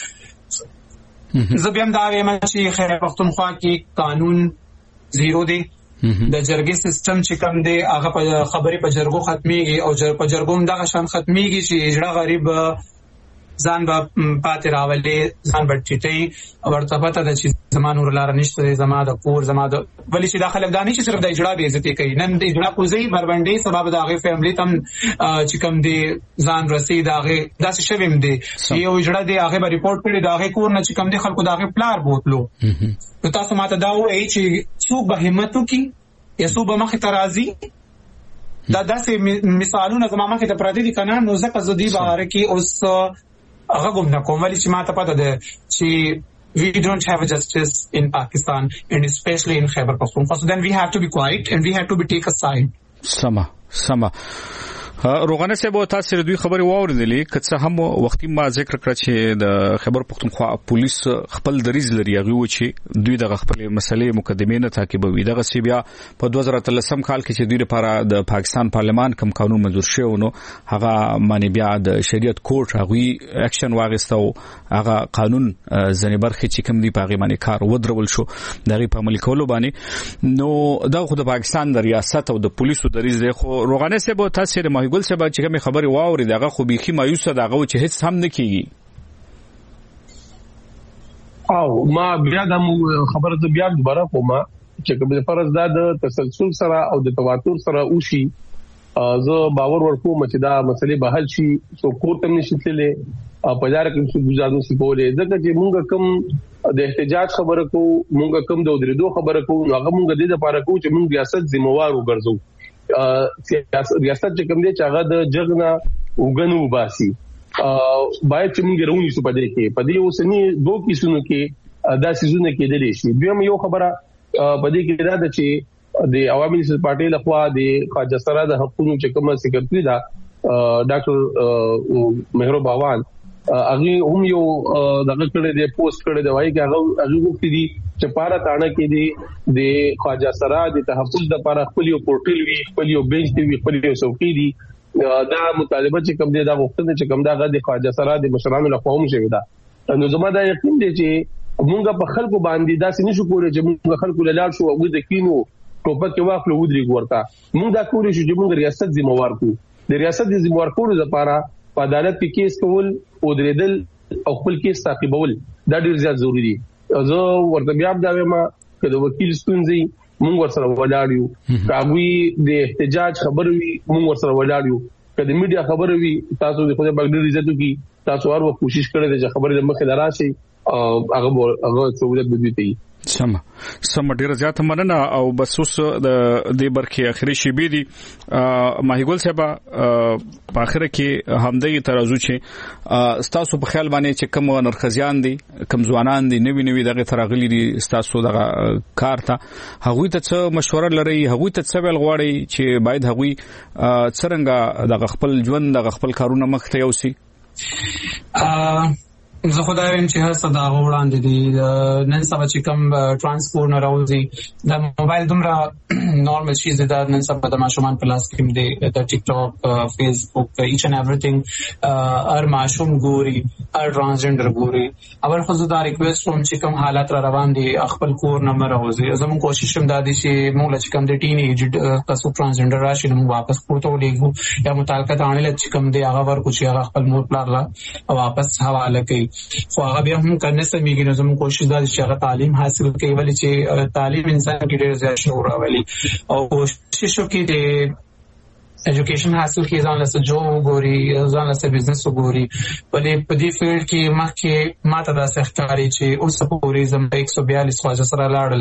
L: بکې زب هم دا وایم چې خیر پختونخوا کې قانون زیرو دی د جرګې سیستم چې کوم دی هغه په خبرې په جرګو ختميږي او په جرګو هم دغه شان ختميږي چې اجرا غریب ځان به پاتې راولي ځان به ټیټي ورته پته د چې زمانو لار نشته زما د کور زما د ولی چې داخله غاني چې صرف د اجرا به عزت کوي نن د اجرا کوزي بربندې سبب د هغه فیملی تم چې کوم دی ځان رسید هغه داسې شویم دی یو اجرا دی هغه به ریپورت کړي د هغه کور نه چې کوم دی خلکو د هغه پلار بوتلو نو تاسو ماته دا وایي چې څوک به همت وکي یا څوک به مخ ته راځي دا داسې مثالونه زما مخ ته پراته دي کنه نو ځکه زدي بهاره کې اوس هغه کوم نه کوم ولی چې ماته پته ده چې we don't have a justice in Pakistan and especially in Khyber Pakhtunkhwa so then we have to be quiet and we have to be take a side
A: سما روغانه صاحب تاسو دوی خبري واوریدلې کڅه هم وختي ما ذکر کړ چې د خیبر پختونخوا پولیس خپل دریز لري هغه و چې دوی د خپل مسلې مقدمه نه تعقیبوي دغه سی بیا په 2013 کال کې چې دوی لپاره د پاکستان پارلمان کوم قانون منظور شو نو هغه معنی بیا د شریعت کورټ هغه اکشن واغستو هغه قانون ځنې برخه چې کوم دی په معنی کار ودرول شو دغه په عملي کولو باندې نو دا خو د پاکستان د ریاست او د پولیسو دریز دی خو روغانه صاحب تاسو ګل څه به چې کوم خبري واوري دغه خو بيخي مایوسه دغه چې هیڅ هم نه کیږي
M: او ما بیا د خبره ته بیا دوباره کوم چې کوم فرض د تسلسل سره او د تواتر سره وشي زه باور ورکوم چې دا مسلې به حل شي سو کوته نشي تللې په دار کې څه گزارو سي کولې ځکه چې مونږ کوم د احتجاج خبره کو مونږ کوم د درېدو خبره کو هغه مونږ د لپاره کو چې مونږ ریاست ذمہوار وګرځو ریاست چې کوم دی چې هغه د جګنا وګنو باسي باید چې موږ رونی سو پدې کې اوسنی دوه کیسونو کې دا سيزونه کې دلی شي دویم یو خبره پدې کې دا چې د عوامي نېشنل پارټي لخوا د خواجه سره د حقوقو چې کومه سکرټري دا ډاکټر مهرو باوان هغه هم یو دغه کړه د پوسټ کړه د وایي چې هغه وګړي دي چې پارا تانه کې دي د خواجه سره د تحفظ لپاره خپل یو پورټل وی خپل یو بنچ دی خپل یو څوکۍ دي دا مطالبه چې کوم دی دا وختونه چې کوم دا د خواجه سره د مشرانو لخوا هم شوی دا نو زما دا یقین دی چې مونږ په خلکو باندې دا سې نشو کولای چې مونږ خلکو لاله شو او د کینو ټوپک کې واخلو ودري ورته مونږ دا کولای شو چې مونږ ریاست ذمہوار کو د ریاست ذمہوار کولو لپاره په عدالت کې کیس کول او درېدل او خپل کیس تعقیبول دا ډیر زیات ضروری دي زه ورته بیا دا وایم چې د وکیل ستونزې مونږ ورسره ولاړیو کاوی د احتجاج خبر وی مونږ ورسره ولاړیو کله میډیا خبر وی تاسو د خپل بغیر عزت کی تاسو هر وخت کوشش کړئ چې خبره د مخه دراشي او هغه سہولت بدوي
A: سم ډیره زیاته مننه او بس اوس د دې برخه اخري شی بي دي ماهیګل صاحب په اخره کې همدغه ترازو چې ستاسو په خیال باندې چې کوم نرخزیان دي کوم ځوانان دي نوی دغه ترغلي دي ستاسو دغه کار ته هغه ته څه مشوره لري هغه ته څه ویل غواړي چې باید هغه څنګه دغه خپل ژوند دغه خپل کارونه مخ ته یوسي
L: زه خدای ویم چې هر څه دا وړاندې دي نن سبا چې کوم ترانسپورت نه راوځي د موبایل دومره نورمال شي دا نن سبا د ماشومان په لاس کې دی د ټیک ټاک فیسبوک ایچ ان ایوریثینګ هر ماشوم ګوري هر ترانسجنډر ګوري اول خو زه دا ریکوست کوم چې کوم حالات را روان دي خپل کور نه راوځي زموږ کوشش هم دا دي چې موږ چې کوم د ټین ایج تاسو ترانسجنډر راشي نو واپس پورته ولېږو یا متعلقه ځانل چې کوم دی هغه ورکو چې هغه خپل مور پلار لا واپس حواله کوي خو هغه بیا هم کنه سمېږي نو زموږ کوشش دا چې هغه تعلیم حاصل کوي ولې چې تعلیم انسان کې ډېر زیات شعور راولي او کوشش وکړي د ایجوکیشن حاصل کی ځان له جو ګوري ځان له بزنس وګوري ولې په دې فیلډ کې مخکې ماته دا ښکاري چې اوس په پوریزم 142 خواجه سره لاړل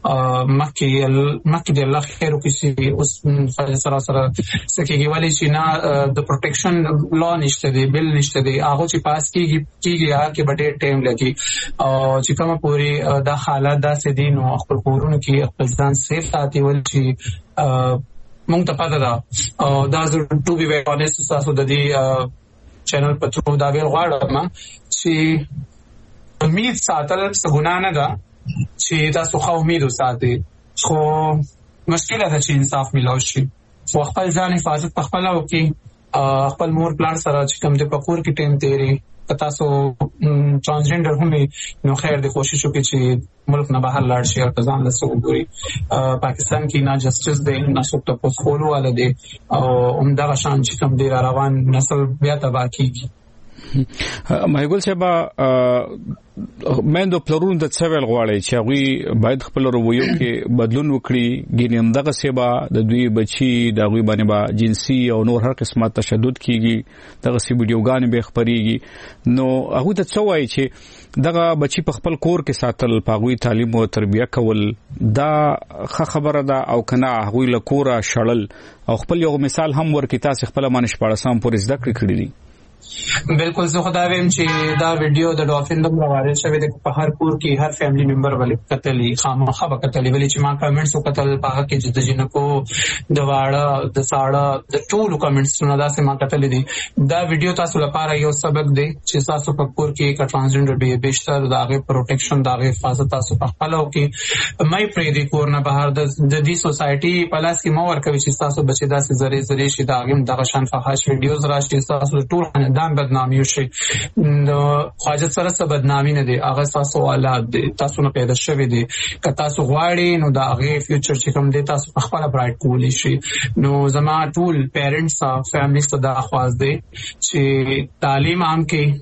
L: مخکې د الله خیر وکړي اوس خواجه سره سکیږي ولې چې نه د پروټیکشن لا نشته دی بل نشته دی هغه چې پاس کیږي هغه کې ډېر ټایم لګي او چې کومه پوری دا حالات داسې دي نو خپل کورونه کې خپل ځان سیف ساتي ول چې مونږ ته پته ده او دا ټو بي ویری اونست تاسو د دې چینل په ترو دا ویل غواړم چې امید ساتل څه ګناه نه ده چې تاسو خو امید وساتئ، خو مشکل ده چې انصاف ملو شي. خپل ځان حفاظت په خپل وکړي، خپل مور پلان سره چې کوم د پکور کې ټیم تیری تاسو ترانسجنډر هم نو خیر د کوشش وکړي چې ملک نه بهر لاړ شي او ځان له څه وګوري. پاکستان کې نه جسټس دی نه څوک ته پوس کولو والا دی او عمدہ شان چې کوم دی روان نسل بیا تباہ کیږي.
A: مهیګل صاحب مندو پلرون د څویل غواړي چې هغه باید خپل رویو کې بدلون وکړي، ګینم دغه سبا د دوی بچي د غوي باندې با جنسي او نور هر قسمه تشدد کیږي، دغه سی ویډیوګان به خبريږي. نو هغه ته څه وایي چې دغه بچي په خپل کور کې ساتل، پاغوي تعلیم او تربیه کول دا خبره ده او کنه هغه له کوره شړل او خپل یو مثال هم ورکې تاسو خپل مانش پاړسام پورې زده کړی دي.
L: بالکل زه خدای ویم چې دا ویډیو د ډالفین د مروارې شوی د په هر کور کې هر فیملی ممبر ولې کتلی خامخا کتلی ولې چې ما کمنټس وکتل په کې چې د جنکو د واړه د ساړه د ټولو کمنټس نه دا سم ما کتل دي. دا ویډیو تاسو لپاره یو سبق دی چې تاسو په کور کې کا ټرانسجنډر به بهتر داغه پروټیکشن داغه حفاظت تاسو په خپل او کې مې پرې دی کور نه بهر د دې سوسایټي پلاس کې مور کوي چې تاسو بچی داسې زری شي داغه دغه شان فحش ویډیوز راشي تاسو ټول دان بدنامي شي. نو خواجه سره څه بدنامي نه دي، هغه تاسو اولاد دي، تاسو نه پیدا شوی دي. که تاسو غواړئ نو دا هغه فیوچر چې کوم دي تاسو په خپل برایټ کولی شي. نو زما ټول پیرنټس او فیملی ته دا خواست دي چې تعلیم عام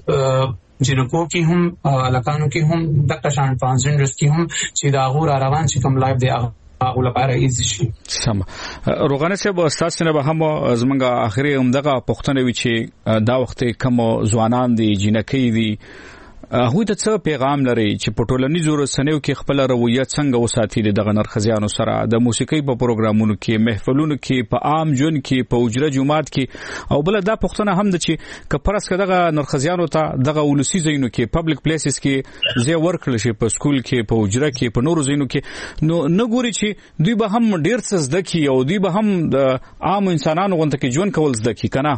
L: کې جنکو کې هم لکانو کې هم د کشان ترانسجنډرز کې هم چې دا غور روان چې کوم لایف دی هغه لپاره ایزی شي.
A: سم روغانه صاحب استاد نه به هم زمونږه اخري همدغه پښتنه وی چې دا وخت کوم ځوانان دي جنکی دي هغه ته څه پیغام لري چې په ټولنیزو رسنیو کې خپل رویه څنګه وساتي دغه نرخزیانو سره د موسیقي په پروګرامونو کې محفلونو کې په عام جون کې په اجره جمعات کې او بل دا پښتنه هم د چې کپرس کدغه نرخزیانو ته دغه ولسی زینو کې پبلک پلیسز کې زی ورکل شي په سکول کې په اجره کې په نورو زینو کې نو نګوري چې دوی به هم ډیر څه زده کی او دوی به هم د عام انسانانو غونډه کې ژوند کول زده کی کنه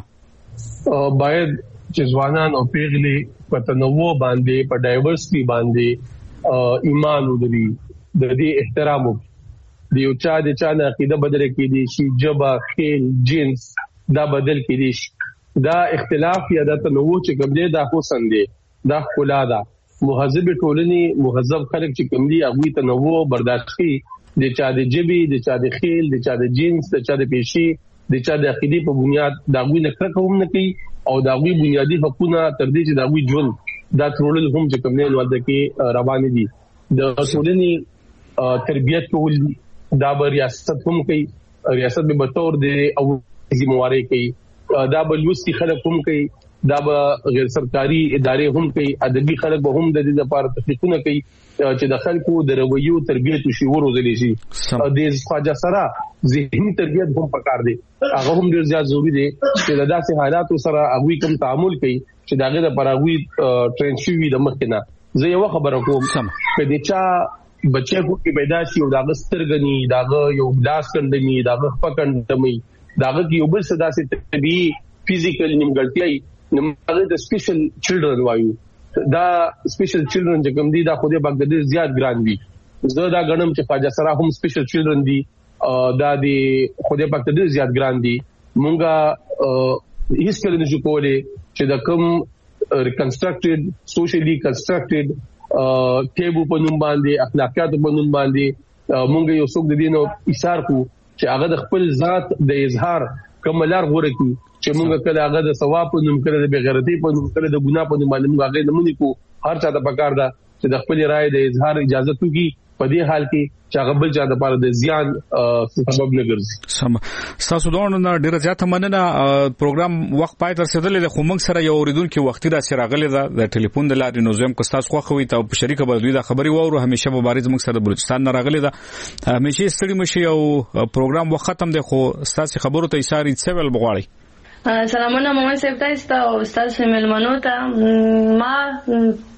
M: باید چې ځوانان او پیغلي په تنوع باندې په ډایورسټي باندې ایمان ولري، د دې احترام وکړي، د یو چا د چا نه عقیده بدل کړي شي، جبا خیل جنس دا بدل کړي شي، دا اختلاف یا د تنوع چې کوم دی دا حسن دی، دا ښکلا ده. مهذب ټولنې مهذب خلک چې کوم دي هغه تنوع برداشت کوي، د چا د جبي د چا د خیل د چا د جنس د چا د پیشي د چا د عقیده په بنیاد دا غوي نه کړه کوم نه کوي او دا غوي بنیادی حقوقونه تر دې چې دا غوي ژوند دا ټول هم چې کوم نه ولده کې روان دي. د ټولنې تربيت کول دا به ریاست هم کوي، ریاست به بطور د او ذمہواری کوي، دا به لوستي خلک هم کوي، دا به غیر سرکاري ادارې هم کوي، ادبي خلک به هم د دې لپاره تحقیقونه کوي چې د خلکو د رویو تربيت او شعور وزلي شي. د خواجه سره ذهني تربيت هم پکار دي، هغه هم ډیر زیات ضروری دي چې د داسې حالاتو سره هغه کوم تعامل کوي چې داغه لپاره هغه ټرین شوی د مخکنه. زه یو خبره کوم په دې چا بچي کو کې پیدا شي او داغه سترګنی داغه یو لاس کندنی داغه پکندمي داغه کې یو بل صدا سي طبيعي فزیکل نیمګړتیاي نمبر د سپیشل چلډرن وایو، دا سپیشل چلډرن چې کوم دي دا خو دې باغ د زیات ګران دي. زه دا غنم چې خواجه سره هم سپیشل چلډرن دي، دا د خو دې باغ د زیات ګران دي. مونږه هیڅ کله نشو کولای چې د کوم ریکنسټرکټډ سوشلی کنسټرکټډ کېبو په نوم باندې اخلاقیات په نوم باندې مونږ یو څوک د دینو ایثار کو چې هغه د خپل ذات د اظهار کوملار غوړه کی چې مونږ کله هغه د ثواب په نوم کړه د بغیرتی په نوم کړه د ګناه په نوم باندې مونږ هغه نمونې کو. هر چا ته پکار ده چې د خپل رائے د اظهار اجازه توکي په دې حال کې چې هغه بل چا د لپاره د زیان سبب نه ګرځي.
A: سم تاسو دونه ډیره زیاته مننه. پروګرام وخت پای تر رسیدلې د خو موږ سره یو اوریدونکو وختي را سره د ټلیفون د لارې نو زم کو تاسو خوښوي ته په شریکه به دوی د خبري وورو همیشه مبارز موږ سره بلوچستان نه راغلي ده همیشه ستړي مشي او پروګرام وخت ختم دی خو تاسو خبرو ته اشاره څه ول بغواړي.
O: سلامونه محمد صاحب تاسو او استاد سیملمنو ته ما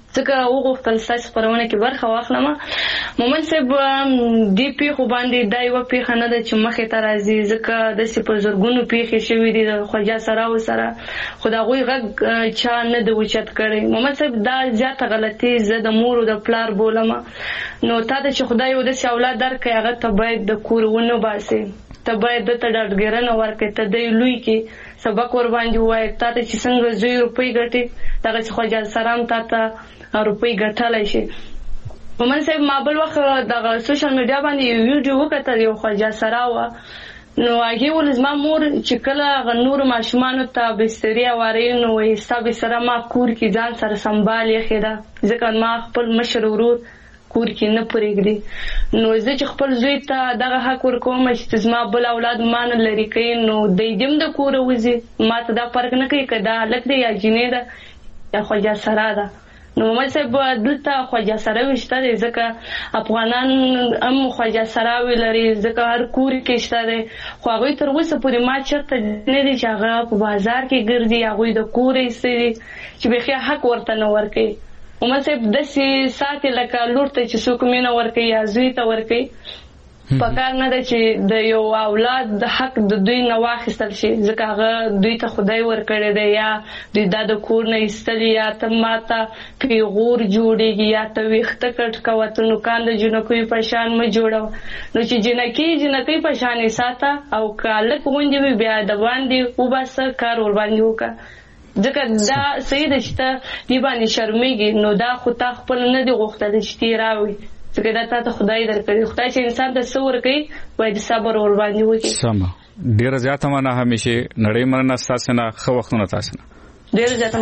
O: ځکه وغوښتل ستاسو خبرونه کې برخه واخلم. مومن صاحب دی پیښو باندې دا یو پیښه نه ده چې مخې ته راځي، ځکه داسې په زرګونو پیښې شوي دي د خواجه سراو سره، خو د هغوی غږ چا نه دی اوچت کړی. مومن صاحب دا زیاته غلطي زه د مور او د پلار بولم. نو تا ته چې خدای یو داسې اولاد درکړي هغه ته باید د کور ونه باسي، ته باید دته ډاډګرنه ورکړې، ته دی لوی کې سبق ور باندې ووایې. تا ته چې څنګه زوی روپۍ ګټي دغسې خواجه سرام تا ته روپۍ ګټلی شي. مومن صاحب ما بل وخت دغه سوشل میډیا باندې یو ویډیو وکتل، یو خواجه سرا وه، نو هغې ول زما مور چې کله هغه نورو ماشومانو ته بسترې هواروي نو وایي ستا بستره ما کور کې ځان سره سنبال ایښې ده، ځکه ما خپل مشر ورور کور کې نه پرېږدي. نو زه چې خپل زوی ته دغه حق ورکوم چې زما بل اولاد ما نه لرې کوي نو دی دې هم د کوره وځي، ما ته دا فرق نه کوي که دا هلک دی یا جینۍ ده یا خواجه سرا ده. نو مومن صاحب دلته خواجه سراوي شته دی، ځکه افغانان هم خواجه سراوي لري، ځکه هر کور کې شته دی، خو هغوی تر اوسه پورې ما چېرته نه دي چې هغه په بازار کې ګرځي، هغوی د کوره ایستی دي چې بیخي حق ورته نه ورکوي. مومن صاحب داسې ساتي لکه لور ته چې څوک مینه ورکوي یا زوی ته ورکوي. پکار نه ده چې د یو اولاد د حق د دوی نه واخیستل شي، ځکه هغه دوی ته خدای ورکړی دی، یا دوی دا د کور نه ایستلي، یا ته ماته پیغور جوړېږي، یا ته ویښته کټ کوه، ته نوکان د جنکیو په شان مه جوړوه. نو چې جنکۍ په شان یې ساته، او که هلک غوندې وي بیا د باندې وباسه، کار ور باندې وکړه، ځکه دا صحیح ده چې ته دې باندې شرمېږي. نو دا خو تا خپل نه دي غوښتلی چې تی راوړي، ځکه دا تا ته خدای درکړي. خدای چې انسان ته څه ورکوي باید صبر ور باندې وکړي.
A: سمه، ډېره زیاته مننه، همیشه نړۍ مننه ستاسو نه، ښه وختونه تاسو نه.
O: ډېره زیاته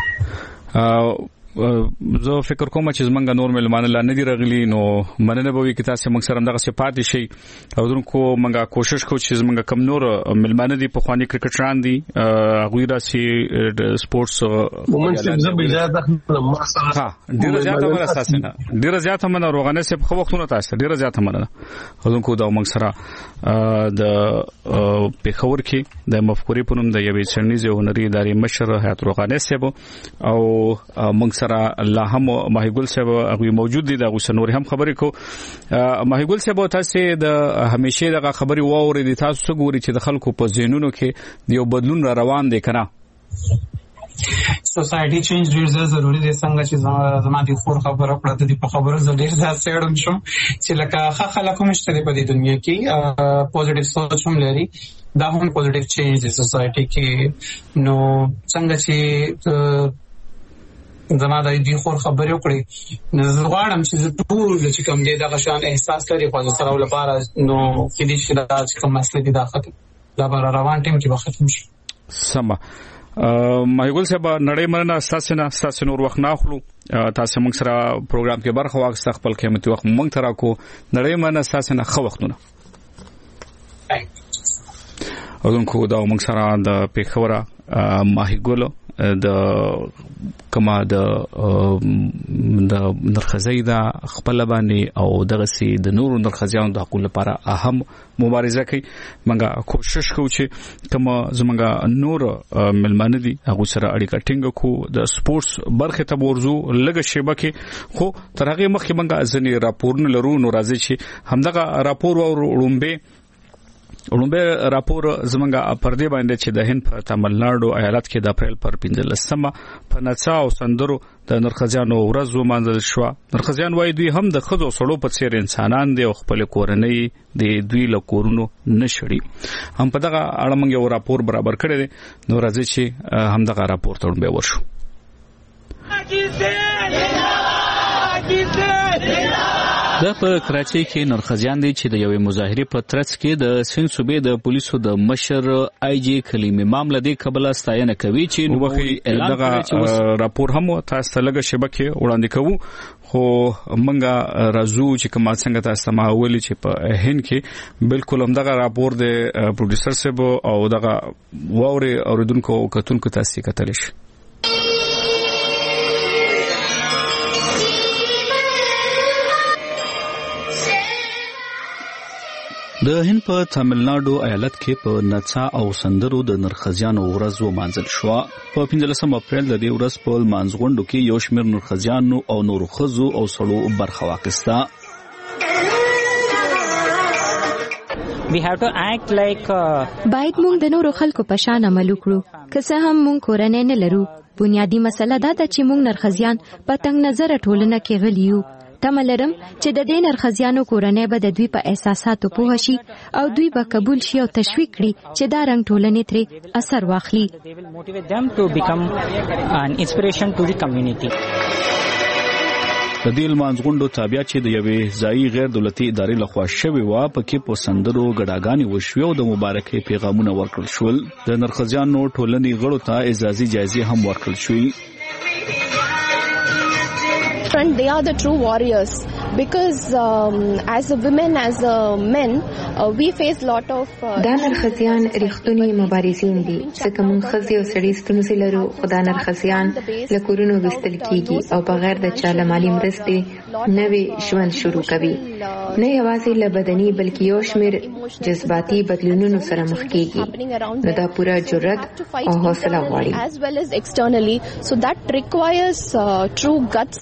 O: مننه.
A: زه فکر کوم چې زمونږ نور ملمانه لا نه دي راغلي، نو مننه به وي که تاسو موږ سره دغه پاتې شي. او درنکو موږ کوشش کوو چې زمونږ کم نور ملمانه دي په خواني کرکټران دي هغوی راسي سپورتس ډیره زیاته مننه روغانه صاحب، خو وختونه تاسو ډیره زیاته مننه. درنکو دا موږ سره د پیښور کې د مفکورې په نوم د یوې څېړنیزې هنري ادارې مشر حیات روغانه صاحب او موږ سره الله هم ماهیګل صاحب هغه موجود دي، دا غوښنه نور هم خبرې کو. ماهیګل صاحب تاسو د همیشه دغه خبري واوري دي، تاسو څنګه ګوري چې د خلکو په ذهنونو کې یو بدلون را روان دی کنه؟
L: سوسایټي چینج ډېر ضروري دی. څنګه چې زما د خور خبره کړه د په خبرو زه ډېر ځا سړم شم چې لکه خلک هم شته په دې دنیا کې پوزټیو سوچ هم لري، دا هم پوزټیو چینج دی سوسایټي کې. نو څنګه چې زما د دې خور خبرې وکړي، نو زه غواړم چې ټول چې کوم دې دغه شان احساس لري خو سره لپاره نو کې دې چې دا چې کوم مسله دي دا ختم دا بار روان ټیم کې به ختم شي.
A: سمه ماهیګل صاحب نړۍ مننه ستاسو نور وخت نه اخلو، تاسو موږ سره پروګرام کې برخه واخیسته، خپل قیمتي وخت موږ ته راکو. نړۍ مننه ستاسو نه، ښه وختونه. اودونکو دا موږ سره د پیښوره ماهیګل د کما د نرخزی دا خپل باندې او دغه سي د نورو نرخزیانو د حقوقو لپاره اهم مبارزه کوي. منګه کوشش کوو چې کما زمونږ نور ملمانه دي هغه سره اړیکه ټینګ کو، د سپورتس برخه ته ورزو لګه شبکه خو ترغه مخکې منګه ځنی راپورونه لرو. نو راځي چې همدغه راپور او لومبه راپور زمونږه پردې باندې چې د هند په تاملناډو ایالت کې د اپریل پر 15مه په نڅا او سندرو د نرخزیانو ورځ ومانځل شو. نرخزیان وایي دوی هم د خزو سړو په څیر انسانان دي او خپل کورنۍ د دوی له کورونو نشړي. هم په دغه اړه موږ یو راپور برابر کړی دی، نو راځي چې هم دغه راپور ته به ورشو. د په کراچۍ کې نرخزیان دي چې د یوې مظاهرې په ترڅ کې د سند صوبې د پولیسو د مشر آی جی کلیم امام لدی قبل ستاینه کوي چې نو دغه راپور هم تاسو ته لګه شبکه وړاندې کوو. خو منګه راځو چې کومه څنګه تاسو ما ولې چې په هند کې بالکل هم دغه راپور د پروډوسر سیب او دغه واوري اوریدونکو کتونکو تاسو کتل شي. د د هند په تاملناډو ایالت کې په نڅا او سندرو د نرخزیانو ورځ ومانځل شو. په 15 اپریل د دې ورځ په مانځغونډو کې یو شمېر نرخزیانو او نورو ښځو او سړو برخه واخیسته.
B: باید موږ د نورو خلکو په شان عمل وکړو. که څه هم موږ کورنۍ نه لرو، بنیادی مسله دا ده چې موږ نرخزیان په تنګ نظر ټولنه کې غلي یو. تمه لرم چې د دې نرخزیانو کورنۍ به د دوی په احساساتو پوه شي او دوی به قبول شي او تشویق کړي چې دا رنګ ټولنې ترې اثر واخلي.
A: د دې لمانځغونډو تابع چې د یوې ځایي غیر دولتي ادارې لخوا شوې وه، پکې په سندرو ګډاګانې وشوې او د مبارکۍ پیغامونه ورکړل شول. د نرخزیانو ټولنې غړو ته اعزازي جایزې هم ورکړل شوې.
P: They are the true warriors because as a women, as a men, we face lot of
Q: دا نرخزیان ریښتونی مبارزین دي. ځکه موږ ښځې او سړي ستونزې لرو، خو دا نرخزیان له کورونو ویستل کیږي او بغیر د چا له مالي مرستې نوې ژوند شروع کوي. نه یوازې له بدني بلکې یو شمېر جذباتي بدلونونو سره مخ کیږي. نو دا پوره جرأت او حوصله غواړي.
P: as well as externally, so that requires true guts.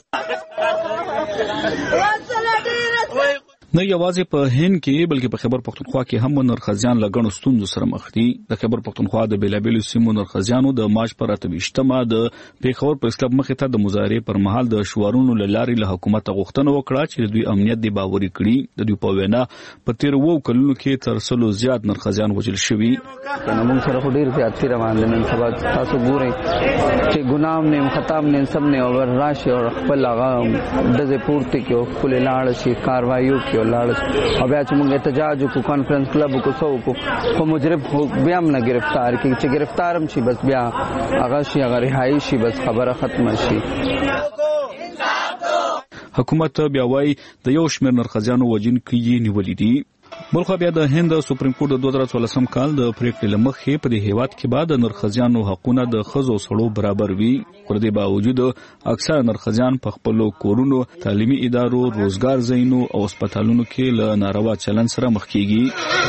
A: نه یوازې په هند کې بلکې په خیبر پختونخوا کې هم نرخزیان له ګڼو ستونزو سره مخ دي. د خیبر پختونخوا د بیلابیلو سیمو نرخزیانو د مارچ پر 28مه د پیښور پریس کلب مخې ته د مظاهرې پر مهال د شعارونو له لارې له حکومت غوښتنه وکړه چې دوی امنیت دی باوري کړي. د دوی په وینا په تیر 2 کلونو کې تر 100 زیات نرخزیان وژل شوي.
R: موږ سره ډیر زیات روان دي. نن سبا تاسو ګورئ چې ګنام نه خطاب نه سم نه اور راشي او خپل هغه د پورته کې او خپل لاړ شي کاروایو کې لاړ او بیا چې موږ احتجاج کو کانفرنس کلب کو سو کو خو مجرم بیا هم نه گرفتار کی چې گرفتارم شي بس بیا هغه شي هغه رهایی شي بس خبره ختم شي.
A: حکومت بیا وايي د یو شمېر نرخزیانو وژونکي یې نیولې دي. بلخو بیا د هند سپریم کورټ د 2014 کال د پریکړې لمخې په دې هیواد کې بعد نرخزیانو حقونه د ښځو سړو برابر وي. پر دې باوجود اکثر نرخزیان په خپل کورونو، تعلیمي ادارو، روزګار ځایونو او هسپتالونو کې له ناروا چلند سره مخ کیږي.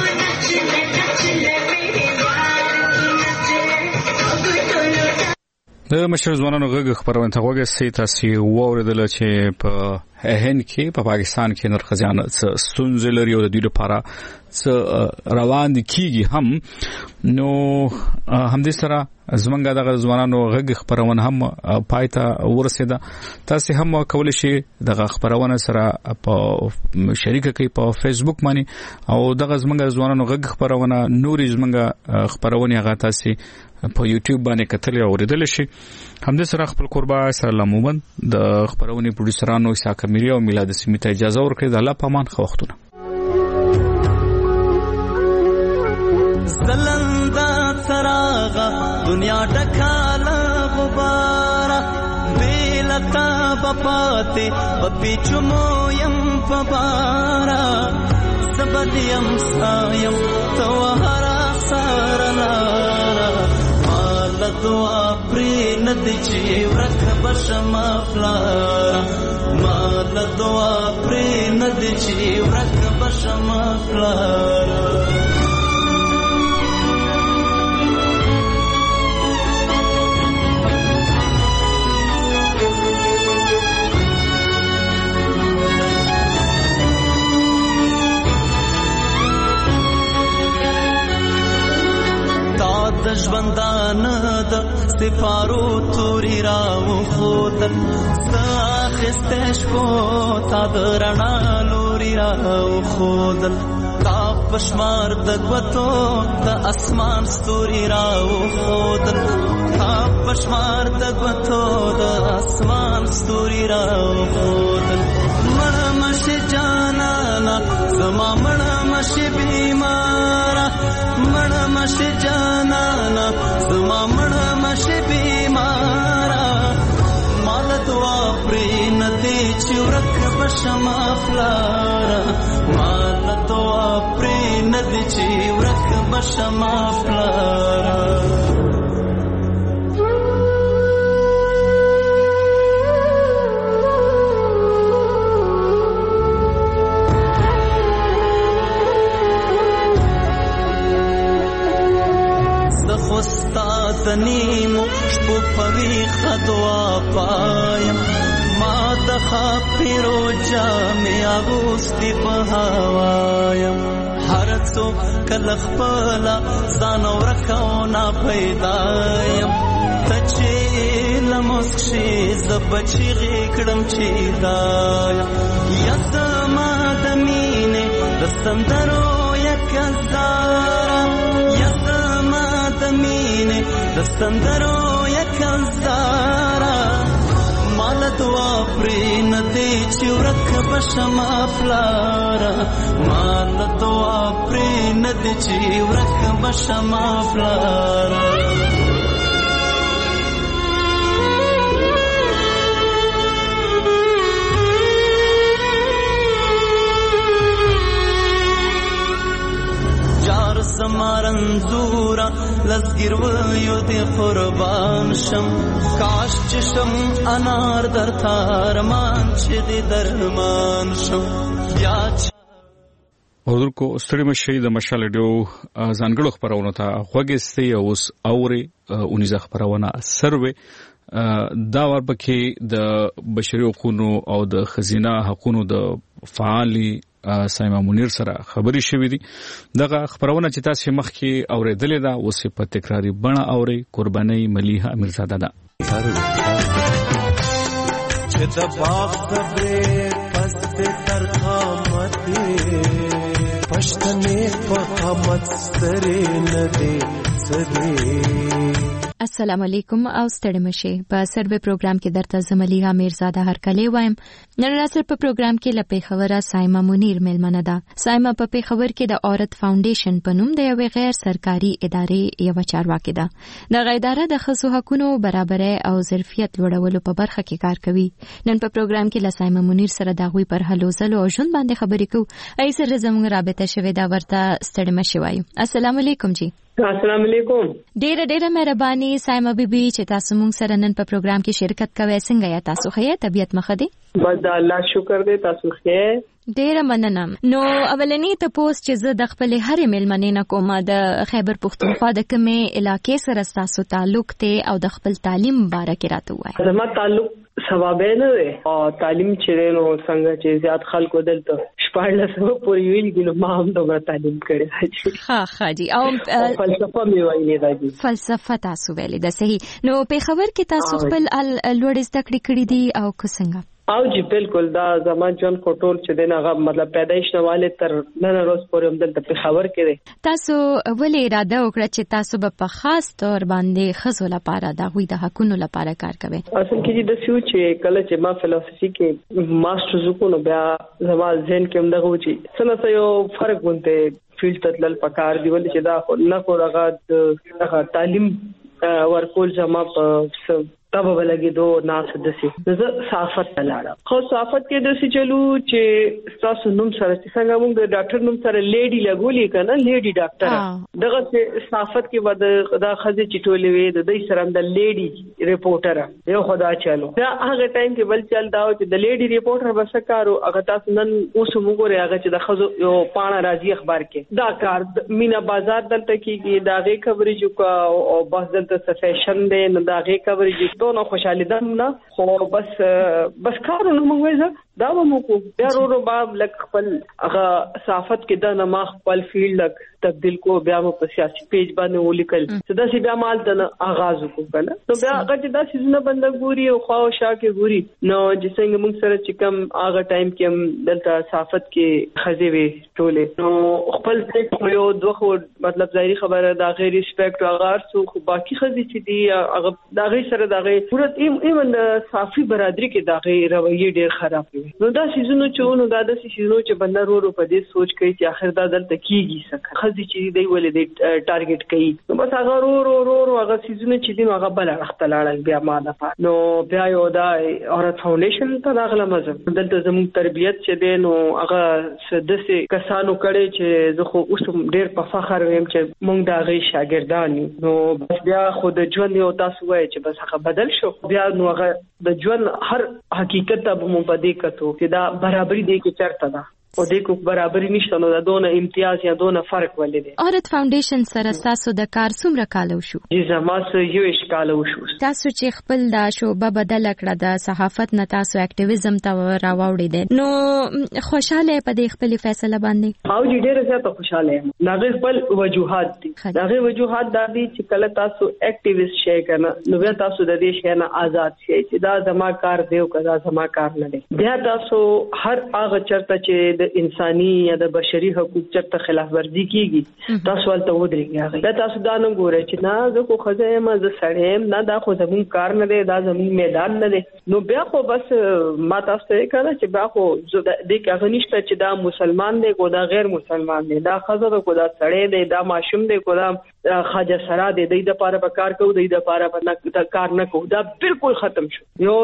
A: د مشر ځوانانو غږ خبرونه ته وګورئ تاسو ووریدل چې په هند کې په پاکستان کې نرخزیان ستونزې لري او د دوی لپاره روان دي کیږي هم. نو همدې سره زمونږ دغه ځوانانو غږ خبرونه هم پایته ورسېده. تاسو هم کولای شئ دغه خبرونه سره په شریکه کې په فیسبوک باندې او دغه زمونږ ځوانانو غږ خبرونه نورې زمونږ خبرونه هغه تاسو په یوټیوب باندې کتل او اوریدل شي. همدې سره خپل قربا سره مومن د خبرونه پروډوسرانو اسحاق میری او میلاد سمیت اجازه ورکړي. د الله پامان خو وختونه
S: زلندا تراغه دنیا ډکاله غباره بیلتا بپاته بپیچمو يم پبارا سبدیم سایم توهرا سارنا مال دعا پری ندچی ورخ بشما فلارا مال دعا پری ندچی ورخ بشما فلارا د ژوندان د سفارو توري راو خود ساخستش کو تا درنا لوري راو خود تا پشمار د غوتو د اسمان ستوري راو خود تا پشمار د غوتو د اسمان ستوري راو خود مړ مش جانا زما مړ مش بیمارا مړ مش جانا زما مړ مش بیمارا مال دعا پرې ندی چې ورک بشما فلارا مال دعا پرې ندی چې ورک بشما فلارا پوی خدوا پایم ما د خاطرو جامې اغوستې په هوایم هر څوک کله خپل ځان ورکو نه پیدایم ته چې لمس شي زبچې غکړم چې دایم یا زما د مینې د سندرو یک زارا یا زما د مینې د سندرو یک زارا مال دعا پرې نه دی چې ورک بشما فلارا مال دعا پرې نه دی چې ورک بشما فلارا سمارنزورا لزگیرویو دی قربان شم کاش چشم انار در تارمان چه دی درمان شم
A: حضور کو ستړي مشي د مشال ډیو ځانګړو خبرونه ته خوګستي اوس اوري اونیزه خبرونه سروي دا ورپکې د بشري حقوقو او د خزینه حقوقو د فعالي سایما منیر سره خبري شوې دي دغه خبرونه چې تاسو مخکې اوریدلې ده اوس په تکراری بڼه اوري قرباني مليحه امیرزاده ده
S: چې د باغ صبره پس تر قامته پښتنې په قامت سره نه دي سدي
B: السلام علیکم او ستړي مشه په سروي پروګرام کې درته زملیغه میرزاده هر کله وایم نن راسره په پروګرام کې لپاره خبره سایما منیر ملمنه ده سایما په خبر کې د عورت فاونډیشن په نوم د یو غیر سرکاري ادارې یو چارواکي ده د اداره د خصوصي حقوقو برابرۍ او ظرفیت لوړولو په برخه کې کار کوي نن په پروګرام کې لسایما منیر سره د غوي پر هلو زلو او ژوند باندې خبرې کوو ایسر زموږ رابطه شوې دا ورته ستړي مشه وایم السلام علیکم جی
T: السلام علیکم
B: ډېر مهرباني سایما بیبي چې تاسو موږ سره نن په پروګرام کې شرکت کوئ څنګه یا تاسو ښه طبيعت مخه دي
T: بس الله شکر دې تاسو ښه
B: ډېر مننه نو اولنی ته پوسټ چې زه د خپل هر ملمنې نه کومه د خیبر پختونخوا د کومه علاقې سره تاسو تعلق ته او د خپل تعلیم مبارک راته وای
T: زما تعلق ثوابه نه وي او تعلیم چې نو څنګه چې زیات خلکو دلته شپږ پورې ویل دي ما هم دا تعلیم کړی
B: ها جی او
T: فلسفه می وایي دا
B: فلسفه تاسو ویلې ده صحیح نو په خبر کې تاسو خپل لوړ زده کړې دي او څنګه
T: او جی بالکل دا زمان جون کوټول چې دغه مطلب پیدایش نواله تر نن روز پورې هم دلته په خبر کې
B: تاسو ولې اراده وکړه چې تاسو په خاص تور باندې خزو لپاره د غوي د حقونو لپاره کار کوئ
T: اصل کې د سیو چې کله چې ما فلسفي کې ماستر زکو نو بیا زما ذهن کې هم دغه وچی څنګه یو فرق ونته فیلډ تدل پکار دی ولې چې دا نه کو راغه تعلیم ورکول زما په تب ولګي دو ناس دسي زه صحافت لاړم خو صحافت کې دسي چلو چې تاسو نوم سره څنګه موږ د ډاکټر نوم سره لیډي لګولې کنه لیډي ډاکټر دغه صحافت کې بعد دا خزه چټولې وي د دې سره د لیډي ریپورټر یو خدا چالو دا هغه ټایم کې بل چل دا چې د لیډي ریپورټر بس کارو هغه تاسو نن اوس موږ لري هغه چې د خزو یو پاڼه راځي اخبار کې دا کار مینا بازار دلته کې دا غي کوریج او بس دلته فیشن دی نو دا غي کوریج نو خوشاله ده نه خو بس کارونه موږ وایو دا مو کو بیا ورو باب لک خپل هغه صحافت کې د نما خپل فیلډ لک تبدیل کو بیا مو په سیاسي پیج باندې ولیکل صدا سي بیا مال د آغاز وکړل نو بیا هغه چې دا سيزونه بند ګوري او خواو شا کې ګوري نو چې څنګه موږ سره چې کم هغه ټایم کې دلته صحافت کې خزي وي ټوله نو خپل څه یو دوه مطلب ظاهري خبره دا غیر ریسپیکټ او غار سو خو باقي خزي چې دی هغه دا غي سره دا غي پوره ایمن صافي برادری کې دا غي رویه ډیر خراب وي نو دا سيزونه چې نو دا د سيزونو چې بندرورو په دې سوچ کوي چې اخر دا دلته کیږي څنګه خزي چې دی ولې دی ټارګټ کوي نو بس هغه ورو هغه سيزونه چې دی هغه بل اختلاړل بیا ما نه پات نو بیا یو دا عورت فاونډیشن ته داخله مزه دلته زموږ تربيت چې دی نو هغه سدسه کسانو کړي چې زه خو اوس ډیر په فخر ویم چې موږ دا غي شاګردان نو بس بیا خو د ژوند یو تاسو وایي چې بس هغه بدل شو بیا نو هغه د ژوند هر حقیقت ته مو پدې کتو چې دا برابرۍ دی کې چرته ده او د کو برابرۍ نشته نو دونه امتیاز یا دونه فرق ولې دی.
B: اورت فاونډیشن سره تاسو د کار څومره کال وشو؟
T: زما سره یو اشکال وشو.
B: تاسو چې خپل دا شوبه بدل کړه د صحافت نه تاسو اکټیویزم ته راوړی دي نو خوشاله په دې خپل فیصله باندې؟
T: او ډیره زیاته خوشاله یم. دا خپل وجوهات دي. دا وجوهات د دې چې کله تاسو اکټیویست شئ کنه نو بیا تاسو د دې شي نه آزاد شئ چې دا زما کار دی او کدا زما کار نه دی. بیا تاسو هر هغه چرته چې د انساني یا د بشري حقوق چرته خلاف ورزي کیږي تاسو ولته ودرېږئ. دا تاسو دا نه ګورئ چې نه زه خو خزه یم زه سړی یم نه دا خو زموږ کار نه دی دا زموږ میدان نه دی. نو بیا خو بس ما تاسو ته کړه چې بیا خو د هغه نشته چې دا مسلمان دی کو دا غیر مسلمان دی دا خزه ده کو دا سړی دی دا ماشوم دی کو دا خواجه سرا دی د لپاره به کار کوو د لپاره به کار نه کوو. دا بالکل ختم شو.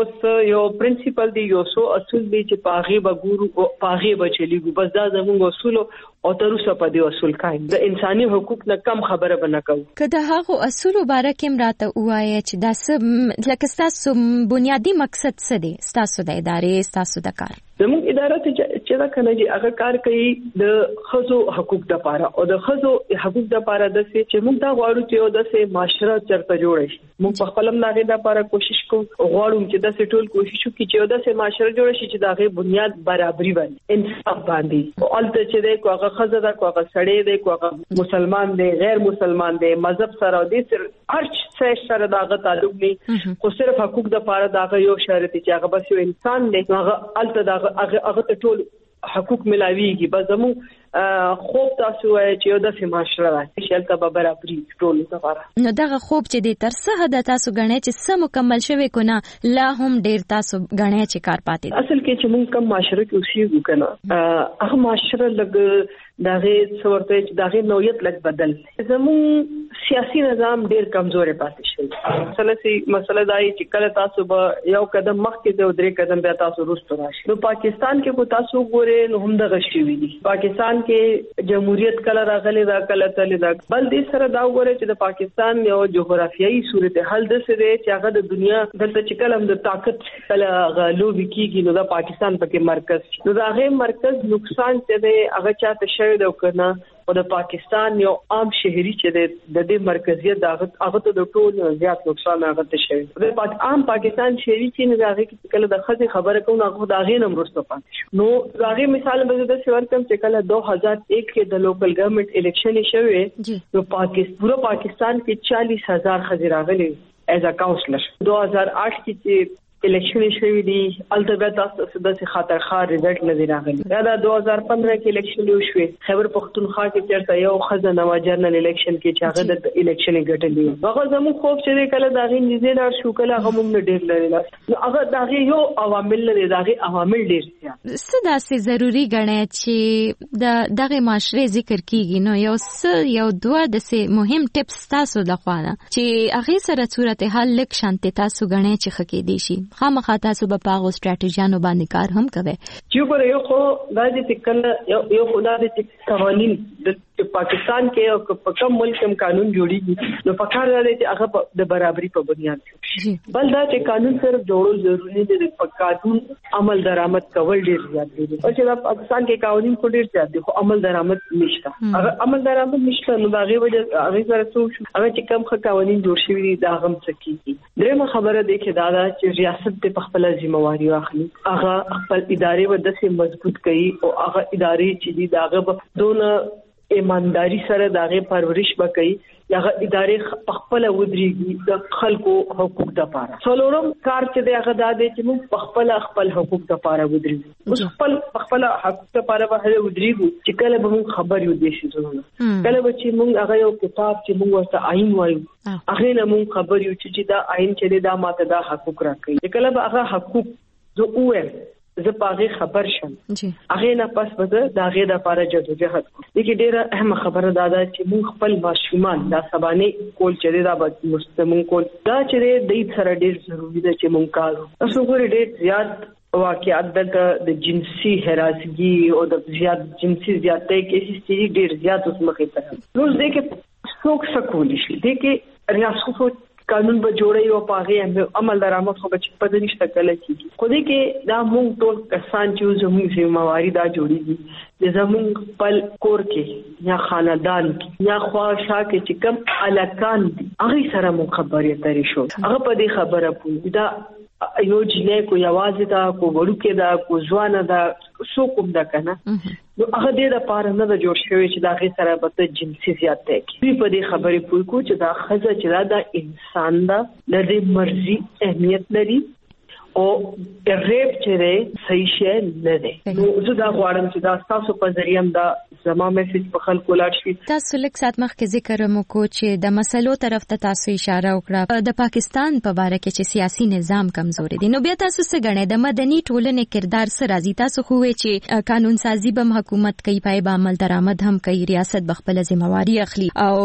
T: یو پرنسپل دی یو سو اصول دی چې پاغي به ګورو پاغي به چلیږو. بس دا زموږ اصول او تر اوسه په دې اصول قائم د انساني حقوق نه کم خبره بنه کوو.
B: کله هغه اصول مبارک امراته وایي چې دا څه لکه تاسو بنیادی مقصد څه دی تاسو د ادارې تاسو د کار؟
T: زموږ اداره چې دا کنه چې هغه کار کوي د خزو حقوق د پاره او د خزو حقوق د پاره د څه چې موږ دا غواړو چې د څه معاشره چرته جوړ شي. موږ په خپل ملاغه د پاره کوشش کوو غواړو چې د څه ټول کوشش وکړو چې د څه معاشره جوړ شي چې دغه بنیاد برابرۍ باندې انصاف باندې او الته چې د کوغه خزه دا کوغه سړی دی کوغه مسلمان دی غیر مسلمان دی مذهب سره د هر څه سره دغه تعلق نه خو صرف حقوق د پاره دغه یو شرط چې هغه بس یو انسان دی هغه الته هغه ته ټول حقوق ملاويږي. بس زمو خوب تاسو وایي چې یو د معاشره راځي شلته به برابرۍ ټول لپاره.
B: نو دغه خوب چې د تر څه حد تاسو غنئ چې سم مکمل شوی کو نه لا هم ډیر تاسو غنئ چې کار پاتې.
T: اصل کې چې موږ کوم معاشره کې اوسېږو کنه هغه معاشره لګ دغه څورته چې دغه نوعیت لګ بدل. زمو سیاسي نظام ډیر کمزورې پاتې شوی. مسله دا چې کله تاسو به یو قدم مخکې ته درې قدم بیا تاسو وروسته راشئ. نو پاکستان کې کو تاسو ګورئ نو هم دغه شی وی دي. پاکستان کې جمهوریت کله راغلی دا کله تل دا بل دې سره دا وګورئ چې د پاکستان یو جغرافیایي صورتحال د څه دی چې هغه د دنیا دلته چې کلم د طاقت کله غلو وکیږي نو د پاکستان پکې مرکز نو دا غي مرکز نقصان څه دی هغه چاته شوی دی کنه او د پاکستان یو عام شهري چې د دې مرکزیت هغه ته د ټول زیات نقصان هغه ته شوی. د عام پاکستان شهري چې نه راغی چې کله د خځې خبره کوم هغه د هغه نمبر ستو پاتې شو. نو راغی مثال به د سیور کم چې کله 2001 کې د لوکل ګورنمنت الیکشن شوی نو پورا پاکستان کې 40,000 خځې راغلي ایز ا کاونسلر. 2008 کې الیکشن شوی دی البته تاسو د خاطر خار ریزلټ نه دی راغلی. دا 2015 کې الیکشن شوی خیبر پختونخوا کې چیرته یو خزانه وا جنرال الیکشن کې چې هغه د الیکشن ګټلې هغه زمو خوب چې کله دا غي نږدې شو کله هغه موږ ډیر لري نو هغه دا یو عوامل لري دا غي عوامل ډیر دي.
B: څه داسې ضروری ګڼي چې دغه معاشره ذکر کیږي نو یو دوه د سه مهم ټیپس تاسو د خوانه چې هغه سره صورتحال لک شانته تاسو ګڼي چې خکې دي شي خامخا تاسو په پاغو ستراتیژیانو باندې کار هم کوي.
T: چې ګوره یو خو د دې کله یو خدای دې قوانين د پاکستان کې او په کوم ملک هم قانون جوړیږي نو پکار دی چې هغه د برابرۍ په بنیاد شي. بل دا چې قانون صرف جوړول ضروری دی په قانون عمل درآمد کول ډیر زیات دي او چې پاکستان کې قوانين کو ډیر زیات دي خو عمل درآمد نشته. هغه عمل درآمد نشته نو دا غي وجه هغه سره څه هغه چې کوم قوانين جوړ شوي دي دا هم څه کیږي. درېمه خبره ده چې دا چې ریاست ته خپل ذمہواری واخلي هغه خپل ادارې ودسه مضبوط کړي او هغه ادارې چې دي داغه دونه ایمانداری سره داغه پرورش وکړي هغه ادارې خپل ودرېږي د خلکو حقوق د پاره. څلورم کار چې دغه د دې چې موږ خپل حقوق د پاره ودرېږو موږ خپل حقوق د پاره به ودرېږو چې کله به موږ خبر یو دي شي کله به چې موږ هغه یو کتاب چې موږ ورته عین وایو هغه نه موږ خبر یو چې دا عین چې دا ماته دا حقوق راکړي کله به هغه حقوق زه اوه زه پاغه خبر شم هغه نه پس به دا غي د لپاره جدوجہد کوم. دغه ډیره اهمه خبره دا ده چې موږ خپل ماشومان دا سبانه کول چې دا به مستمون کول دا چې د سره ډیر ضروری ده چې موږ کارو. تاسو ګورئ ډیر زیات واقعات د جنسي هراسګي او د زیات جنسي زیاتۍ کې چې ډیر زیات اوس مخې ته نو دغه څوک سکول شي دغه ریاستو قانون به جوړي او پاغه عمل درآمد خو به په دې نشته کله کیږي. خو دې کې دا موږ ټول کسان چې زموږ ذمہواری دا جوړیږي د زموږ خپل کور کې یا خاندان کې یا خواښا کې چې کوم الکان دي هغه سره مو خبرې اترې شو. هغه په دې خبره پوه دا یو جنې کو یوازې دا کو وړوکې دا کو ځوان دا څو کوم دا کنه نو هغه دې د پاره نه د جوړ شوی چې دا غي سره به جنسي زیاتې کی په دې خبرې پوه کو چې دا خزه چې دا انسان دا د دې مرزي اهمیت لري او ریپ چې صحیح شي نه دی. نو زه دا غواړم چې دا تاسو په ذریعہ دا زما میسج په خلکو لاړ شي.
B: تاسو لیک سات مخکې ذکر مو کو چې د مسلو طرف ته تاسو اشاره وکړه د پاکستان په اړه کې چې سیاسي نظام کمزوري دي. نو بیا تاسو څه غنئ د مدني ټولنې کردار سره راځي؟ تاسو خو وایي چې قانون سازي به حکومت کوي، پای به عمل درآمد هم کوي، ریاست بخپل ذمہواری اخلي او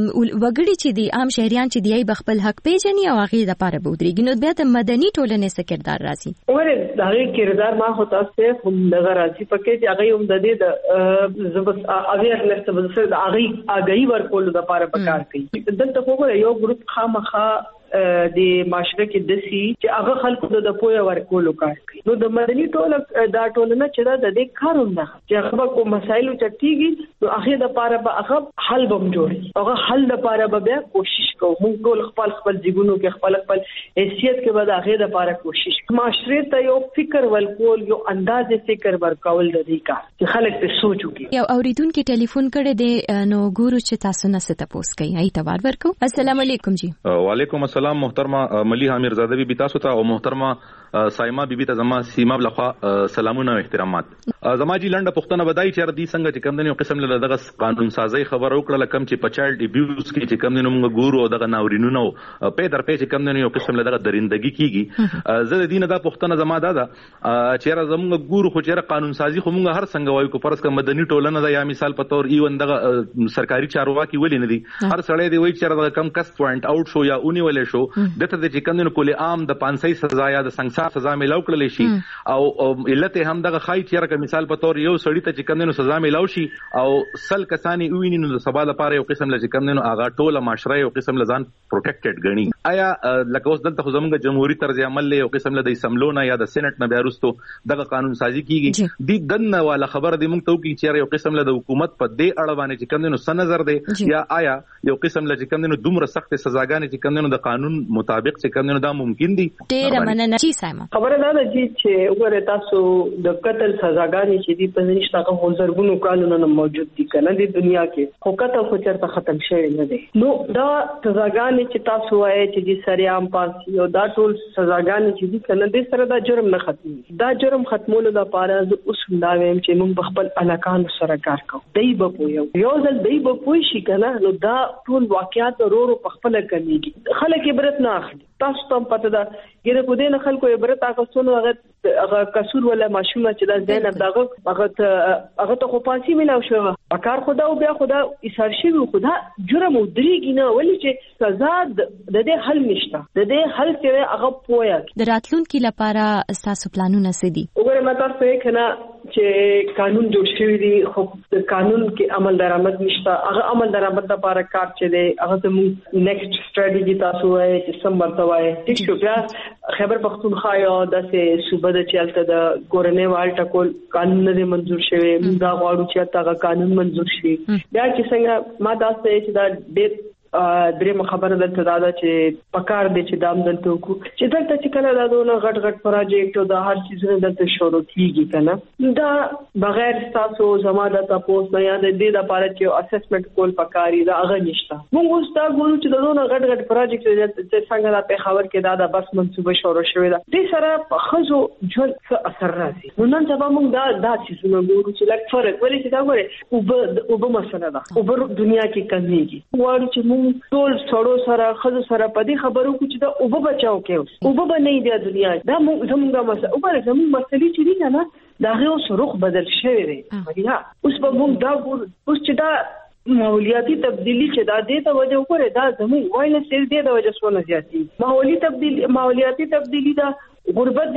B: وګړي چې دي عام شهريان چې دی بخپل حق پیژني او هغه د پاره بودريږي. نو بیا د مدني ټولنې څخه راځي
T: ورته دا کردار ما هو تاسو هم دغه راځي پکې چې هغه هم د دې د زبس اویرنس ته د هغه اگئی ورکول د لپاره پکار کوي. دلته وګوره یو ګروپ خامخا د معاشره کې دسي چې هغه خلکو د پوهه ورکولو کار کوي. نو د مدني ټولنه دا ټولنه چې د دې کاروم ده چې هغه کو مسایل چټیږي نو هغه د لپاره به هغه حل بم جوړي هغه حل د لپاره به بیا کوشش کوو. موږ ټول خپل ځګونو کې خپل حیثیت کې به د هغه د لپاره کوشش معاشره ته یو فکر ورکول یو انداز فکر ورکول د دې کار چې خلک په سوچ وکړي.
B: یو اوریدونکو ټلیفون کړي دی نو ګورو چې تاسو نه ست تاسو کوي ایتوار ورکو. السلام علیکم جی.
U: وعلیکم السلام محترمه ملي حامر زاده بي تاسو ته او محترمه سایما بي ته زما سیما بلخوا سلامونه او احترامات. زما جی لنډه پښتنه بدای چې ردي څنګه چې کم دنه قسم له دغه قانون سازي خبر وکړه کم چې پچایل ډیبیوز کې چې کم دنه موږ ګورو او دغه ناورینونو په در په چې کم دنه یو قسم له دغه درندګي کیږي. زه د دینه دا پښتنه زما دا چې را زموږ ګورو خو چې قانون سازي خو موږ هر څنګه وایو کو پرس ک مدني ټولنه دا یا مثال په تور ایون دغه سرکاري چارواکي ولې نه دي هر سړی دی وایي چې دغه کم کس پوینټ اوټ شو یا اونې ولې شو دته د چې کم دنه کولې عام د 500 سزا یا د سنگسار سزا ملاو کړل شي او علت هم دغه خای چې را مثال په تور یو سړی ته چې کم دنه سزا ملاو شي او سل کسانی ویني نو د سبا لپاره یو قسم لږ کم دنه اغا ټوله معاشره یو قسم لزان پروټیکټډ غني. آیا لکه اوس دلته زموږ جمهوریت طرز عمل له یو قسم له د سملونه یا د سېنات نه بیا وروسته دغه قانون سازي کیږي د دنه والا خبر د موږ ته کی چې یو قسم له د حکومت په دې اړه باندې چې کم دنه سن نظر دی یا آیا یو قسم له چې کم دنه دومره سخت سزاګانې چې کم دنه د قانون مطابق چې کم دنه دا ممکن دي؟
B: ډېر مننه چې سایما
T: خبره ده چې وګوره تاسو د قتل سزاګانې چې دي په نشته هغه زرګونو کالونو نه موجود دي کنه د دنیا کې خو قتل خو چرته ختم شوی نه دی. نو دا سزاګانې چې تاسو وایي چې د سریام پاسي او دا ټول سزاګانې چې دي کنه د سره دا جرم نه ختمي. دا جرم ختمولو لپاره اوس دا ویم چې موږ خپل علاقانو سره کار کوو. دای په پویو یو ځل دای په پوي شي کنه نو دا ټول واقعیات ورو په خپل کمیږي خلک عبرت نه اخلي. تاسو ته پته ده ګره کو دې نه خلکو عبرت اخستون هغه قصور ولا ماشومه چې دا زینب دغه هغه ته خو پاسي ملاو شو کار خدا او بیا خدا ایثار شي خدا جرم ودريږي نه ولې چې سزا د دې حل نشته د دې حل چې هغه پوهه
B: د راتلونکو لپاره تاسو پلانونه څه دي؟
T: وګوره ماته څه کنه چې قانون جوړ شوی دی خو د قانون کې عمل درآمد نشته هغه عمل درآمد لپاره کار چې دی هغه زموږ نیکسټ سټریټجی تاسو وایي چې سم ورتوي ټیک شو. بیا خیبر پختونخوا یو داسې صوبه د چالت د کورنۍ وال ټکول قانون نه منزور شوی موږ دا غواړو چې هغه قانون منزور شي. بیا چې څنګه ما تاسو ته چې دا ډېر درې خبره دلته دا چې پکار دي چې دام دلته کو چې دلته چې کله دا دونه غټ پروجیکټ او دا هر چیزونه دلته شروع کیږي کنه دا بغیر تاسو زما د تاسو نه یاد دي د لپاره چې اسسمنت کول پکاري دا هغه نشته. موږ اوس دا ګورو چې دا دونه غټ پروجیکټ چې څنګه د پیښور کې دا د بس منصوبه شروع شوې ده دې سره په خزو ژوند څه اثر راځي. نو نن سبا موږ دا چیزونه ګورو چې لکه فرق ولې چې دا ګوره او به مسله ده او په دنیا کې کمیږي وایي چې ټول سړو سره خزو سره په دې خبرو کې چې دا او به بچاو کې او به نه دی دنیا دا زموږه مسله او به زموږ مسلې چې دي نه دا غو رخ بدل شوی دی. یا اوس به موږ دا اوس چې دا ماحولیاتي تبدیلی چې دا دې ته وجه وکړي دا زموږ وایله سیل دی د وجه سونه زیاتی ماحولیاتي تبدیلی دا غربت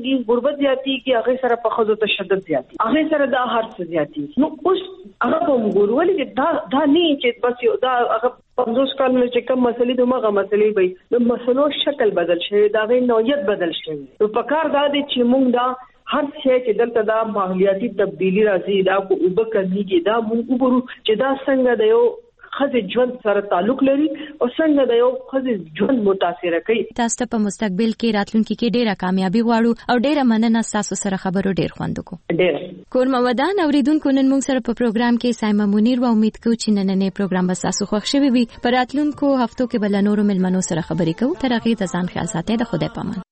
T: زیاتیږي هغه سره په خزو تشدد زیاتی هغه سره دا هر څه زیاتی. نو اوس هغه په ګورولې دا نه چې بس دا هغه 50 کال چې کوم مسلې دغه مسلې وي نو مسلو شکل بدل شي دا غي نوعیت بدل شي نو پکار دا دي چې موږ دا هر څه چې دلته دا ماحولیاتي تبدیلی راځي دا کو وبکرنيږي دا موږ وګورو چې دا څنګه د یو خزه ژوند سره تعلق لري او څنګه د یو خزه ژوند متاثر کوي.
B: تاسو په مستقبل کې راتلونکي کې ډیره کامیابی غواړو او ډیره مننه تاسو سره خبرو ډیر خوند کو.
T: ډیر
B: کورما ودان اوریدونکو نن موږ سره په پروګرام کې سایما منیر و امید کوم چې نننې پروګرام به تاسو خوښ شوي وي. په راتلونکو هفتو کې بل نورو ملمنو سره خبرې کوو. تر هغه د ځان خیال ساتئ. د خدای پامان.